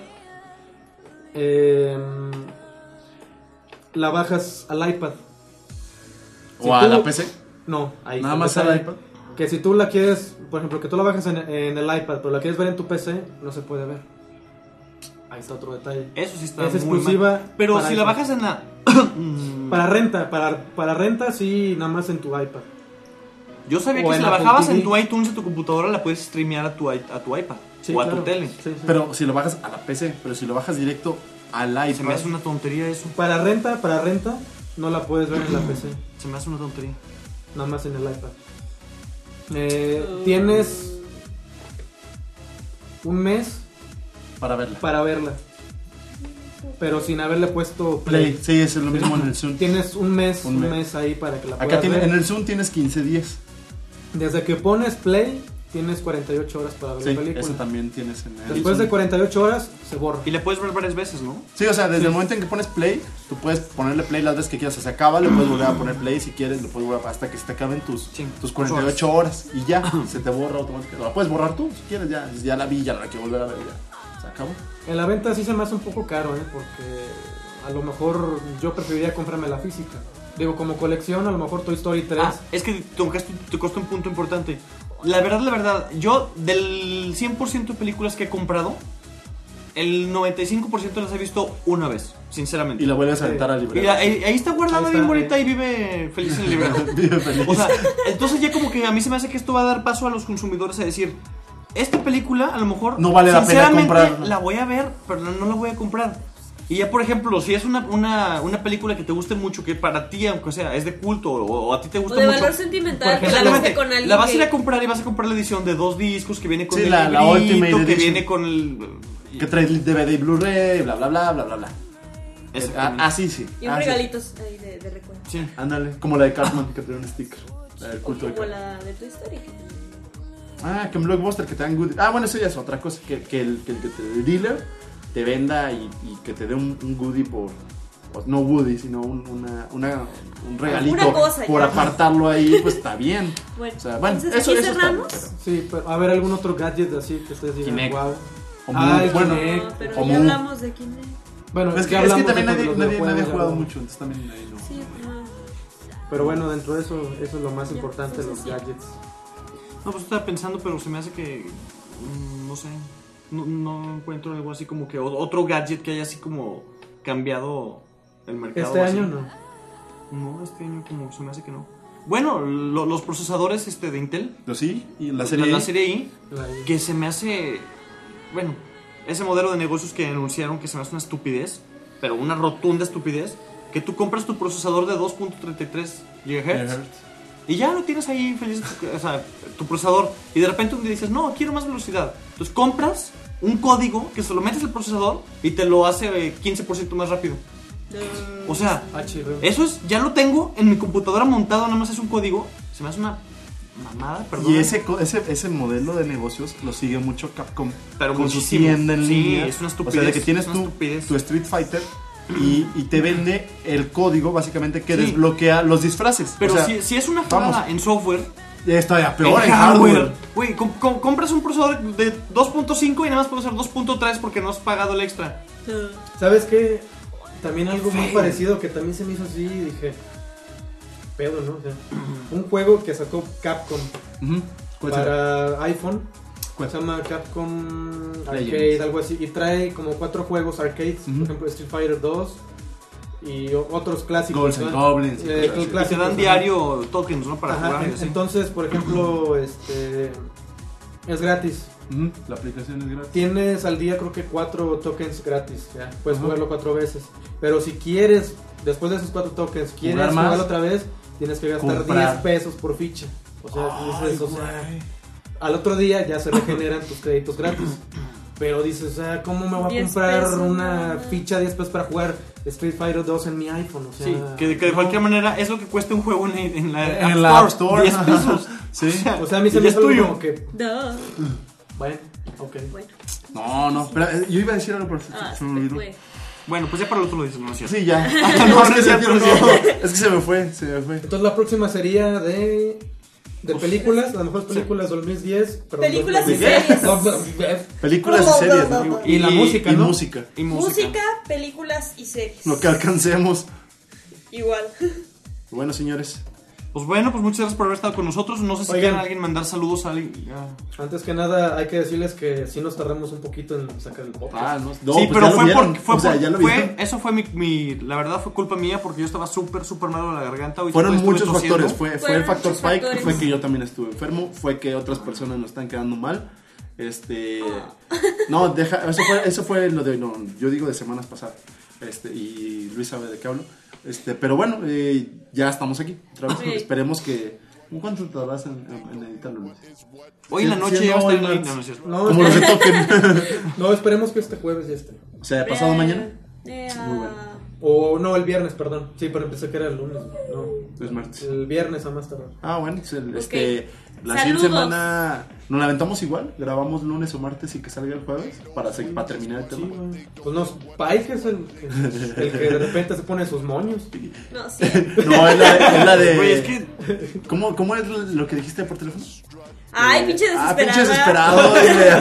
la bajas al iPad. Si O a tú- la PC. No, ahí Nada está el más al detalle. iPad. Que si tú la quieres, por ejemplo, que tú la bajas en el iPad, pero la quieres ver en tu PC, no se puede ver. Ahí está otro detalle. Eso sí está Es muy exclusiva mal. Pero para si la iPhone. bajas en la... Para renta, para renta sí, nada más en tu iPad. Yo sabía O que si en la Apple bajabas TV. en tu iTunes de tu computadora la puedes streamear a tu iPad Sí, o a claro. tu tele. Sí, sí. Pero si lo bajas a la PC, pero si lo bajas directo al iPad. Se me hace una tontería eso. Para renta, no la puedes ver en la PC, Se me hace una tontería. nada más en el iPad. Tienes un mes Para verla. para verla, pero sin haberle puesto Play, sí, es lo mismo en el Zoom. Tienes un mes Un mes. ahí para que la Acá puedas ver. en el Zoom tienes 15 días. Desde que pones play, tienes 48 horas para ver Sí, la película. eso también tienes en el Después de Zoom. 48 horas, se borra. Y le puedes ver varias veces, ¿no? Sí, o sea, desde Sí. el momento en que pones play, tú puedes ponerle play las veces que quieras. O sea, se acaba, le puedes volver a poner play si quieres, le puedes volver hasta que se te acaben tus 48 horas. Y ya, se te borra automáticamente. La puedes borrar tú si quieres, ya la vi, ya la quiero volver a ver, ya. Se acabó. En la venta sí se me hace un poco caro, porque a lo mejor yo preferiría comprarme la física. Digo, como colección, a lo mejor Toy Story 3. Ah, es que te costó un punto importante. La verdad, yo del 100% de películas que he comprado, el 95% las he visto una vez, sinceramente. Y la vuelves a Sí. aventar al Y librero. ahí está guardada Ahí está, bien bonita y vive feliz en el librero. Vive feliz. O sea, entonces ya como que a mí se me hace que esto va a dar paso a los consumidores a decir, esta película a lo mejor No vale la pena sinceramente comprarla. la voy a ver, pero no la voy a comprar. Y ya por ejemplo, si es una película que te guste mucho, que para ti, aunque sea, es de culto o a ti te O gusta de mucho, valor sentimental, que la exactamente, viste con alguien. la vas a ir que- a comprar y vas a comprar la edición de 2 discos que viene con Sí, el la librito, Ultimate que Edition. viene con el... Que trae DVD y Blu-ray, bla, bla, bla, bla, bla, bla. Exactamente. Así sí. Y un así. regalitos ahí de recuerdo. Sí. Ándale, como la de Cartman que trae un sticker. La del culto de Como Cartman. la de tu historia. Que en Blockbuster que te dan goodies. Bueno, eso ya es otra cosa. Que el dealer te venda y que te dé un goodie por. No Woody, sino un regalito Una cosa, por ya. apartarlo ahí, pues está bien. Bueno, O sea, bueno, entonces eso aquí está cerramos. bien, Sí, pero a ver algún otro gadget así que ustedes digan, Kinect. wow. pero- Ah, el bueno, Kinect. No, pero como ya un- hablamos de Kinect. Bueno, es ya que, es que hablamos también de nadie los ha videojuegos, jugado ya. mucho, entonces también ahí no. Sí, no. Pero bueno, dentro de eso es lo más Ya, importante, entonces los sí. gadgets. No, pues estaba pensando, pero se me hace que. No sé. No encuentro algo así como que otro gadget que haya así como cambiado el mercado. Este así. año no. No, este año como se me hace que no. Bueno, los procesadores de Intel. Pero sí, y la serie. La serie I, La- que se me hace. Bueno, ese modelo de negocios que anunciaron que se me hace una estupidez, pero una rotunda estupidez. Que tú compras tu procesador de 2.33 GHz. Y ya lo tienes ahí feliz, o sea, tu procesador. Y de repente un día dices, no, quiero más velocidad. Entonces compras un código que se lo metes al procesador y te lo hace 15% más rápido. O sea, HRM. eso es, ya lo tengo en mi computadora montado, nada más es un código. Se me hace una mamada, perdón. Y ese modelo de negocios lo sigue mucho Capcom. Pero con su muchísimo. tienda en Sí, línea. es una O sea, estupidez, de que tienes es una estupidez. tu Street Fighter y te vende el código básicamente que Sí. desbloquea los disfraces. Pero O sea, si es una jalada vamos. en software, ya está ya peor en en hardware. Güey, compras un procesador de 2.5 y nada más puede ser 2.3 porque no has pagado el extra. ¿Sabes qué? También algo muy parecido que también se me hizo así y dije, pedo, ¿no? O sea, un juego que sacó Capcom Ujú. ¿Cuál será? para iPhone, ¿Cuál? se llama Capcom Arcade, Legends. algo así, y trae como 4 juegos arcades, Ujú. por ejemplo Street Fighter 2 y otros clásicos. Ghosts and ¿no? Goblins, Eh, cosas así. Y te clásicos, dan ajá. diario tokens, ¿no? Para Ajá, jugar. y así. entonces, por ejemplo, es gratis. Ujú. La aplicación es gratis. Tienes al día creo que 4 tokens gratis, ya. Puedes Ajá. jugarlo 4 veces. Pero si quieres, después de esos 4 tokens, quieres Jugar más. jugarlo otra vez, tienes que gastar Comprar. 10 pesos por ficha. O sea, Ay, dices, o sea, güey. al otro día ya se regeneran tus créditos gratis. Pero dices, o sea, ¿cómo me voy a 10 comprar pesos, una no. ficha 10 pesos para jugar Street Fighter 2 en mi iPhone? O sea, Sí, que de no. cualquier manera es lo que cuesta un juego en la En la App Store. 10 pesos. Sí. O sea, a mí se Y me es hizo algo tuyo. como que, Duh. bueno, ok. Bueno, No, pero yo iba a decir algo, pero se ah, me se te olvidó. fue. Bueno, pues ya para el otro lo dices, no es cierto. Sí, ya. No, no es cierto, no es cierto. Es que se me fue. Entonces la próxima sería de películas, las mejores películas del 2010. Perdón, Películas y 2010. series. Películas y series, ¿no? Y la música, Y ¿no? música. Y Música, películas y series. Lo que alcancemos. Igual. Bueno, señores. Pues bueno, pues muchas gracias por haber estado con nosotros. No sé si Oigan. quieren alguien mandar saludos a alguien. Antes que nada, hay que decirles que sí nos tardamos un poquito en sacar el podcast. No, Sí, pues pero ya lo fue vieron. porque fue, O sea, ya lo vieron. eso fue la verdad fue culpa mía porque yo estaba súper malo de la garganta. Ahorita Fueron estuve muchos tosiendo. factores. Fue el Fueron factor muchos Spike, factores. fue que yo también estuve enfermo, fue que otras personas nos están quedando mal. No, eso fue lo de, no, yo digo de semanas pasadas. Y Luis sabe de qué hablo. Pero bueno, ya estamos aquí otra vez. Sí. Esperemos que. ¿Cuánto tardas en editarlo, Luis? Hoy en la noche Sí, ya va a no, estar hoy en no. no es cierto. No, Como los retoquen. no, esperemos que este jueves ya esté. O sea, pasado mañana. Muy bueno. O no, el viernes, perdón. Sí, pero pensé que era el lunes. No, Es martes. el viernes a más tardar. Bueno, pues la Saludos. siguiente semana nos la aventamos igual. Grabamos lunes o martes y que salga el jueves para terminar el Sí, tema. güey. Pues no, Spike es el que de repente se pone sus moños. No, sí. No, es la de. Güey, es que ¿Cómo es lo que dijiste por teléfono? Ay, pinche desesperada. Pinche desesperado.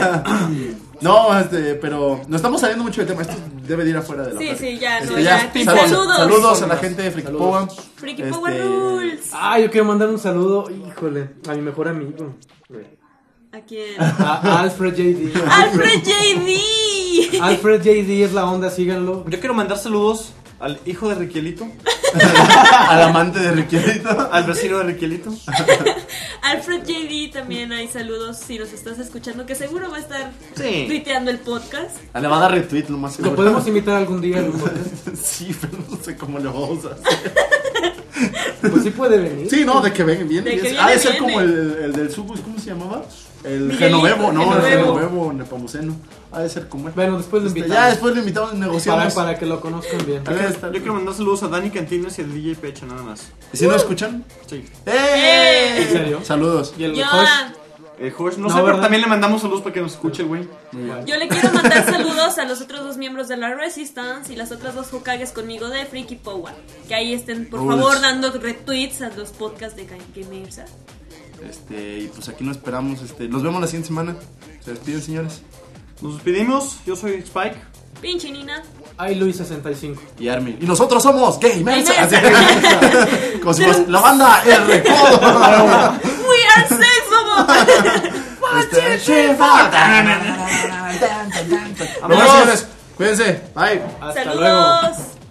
No, pero nos estamos saliendo mucho del tema. Esto debe de ir afuera de la Sí, plática. sí, ya, no, ya. ya. Saludos a la gente de Freaky Saludos. Power. Freaky Power Rules. Yo quiero mandar un saludo, híjole, a mi mejor amigo. ¿A quién? A Alfred JD. ¡Alfred J.D.! Alfred JD es la onda, síganlo. yo quiero mandar saludos al hijo de Riquielito, Al amante de Riquelito. al vecino de Riquielito. Alfred J.D. también hay saludos si nos estás escuchando, que seguro va a estar Sí. tuiteando el podcast. Le va a dar retweet lo más seguro. ¿Lo podemos invitar algún día en un podcast? Sí, pero no sé cómo le vamos a hacer. Pues sí puede venir. Sí, no, de que viene. De que viene, Ha de ser viene. como el del Subus, ¿cómo se llamaba? El Miguelito, Genovevo, ¿no? El Genovevo. Genovevo Nepomuceno. Ha de ser como él. Bueno, después lo invitamos. Ya después lo invitamos y negociamos. Para que lo conozcan bien. Yo quiero mandar saludos a Dani Cantinas y al DJ Pecha, nada más. ¿Y si no escuchan? Sí. ¿En serio? Saludos. ¿Y el Yo, Josh? Josh, no No, sé, pero ¿verdad? también le mandamos saludos para que nos escuche el güey. Muy bien. yo le quiero mandar saludos a los otros dos miembros de la Resistance y las otras dos Hokages conmigo de Freaky Power. Que ahí estén, por Rules. favor, dando retweets a los podcasts de Gamersa. Y pues aquí nos esperamos. Nos vemos la siguiente semana. Se despiden, señores. Nos despedimos, yo soy Spike. Pinche Nina. Ay, Luis 65. Y Armin. Y nosotros somos Gamers. Gamers. Como si fuéramos la banda R. We are safe, Bueno, señores. Cuídense. Bye. Hasta luego. Saludos.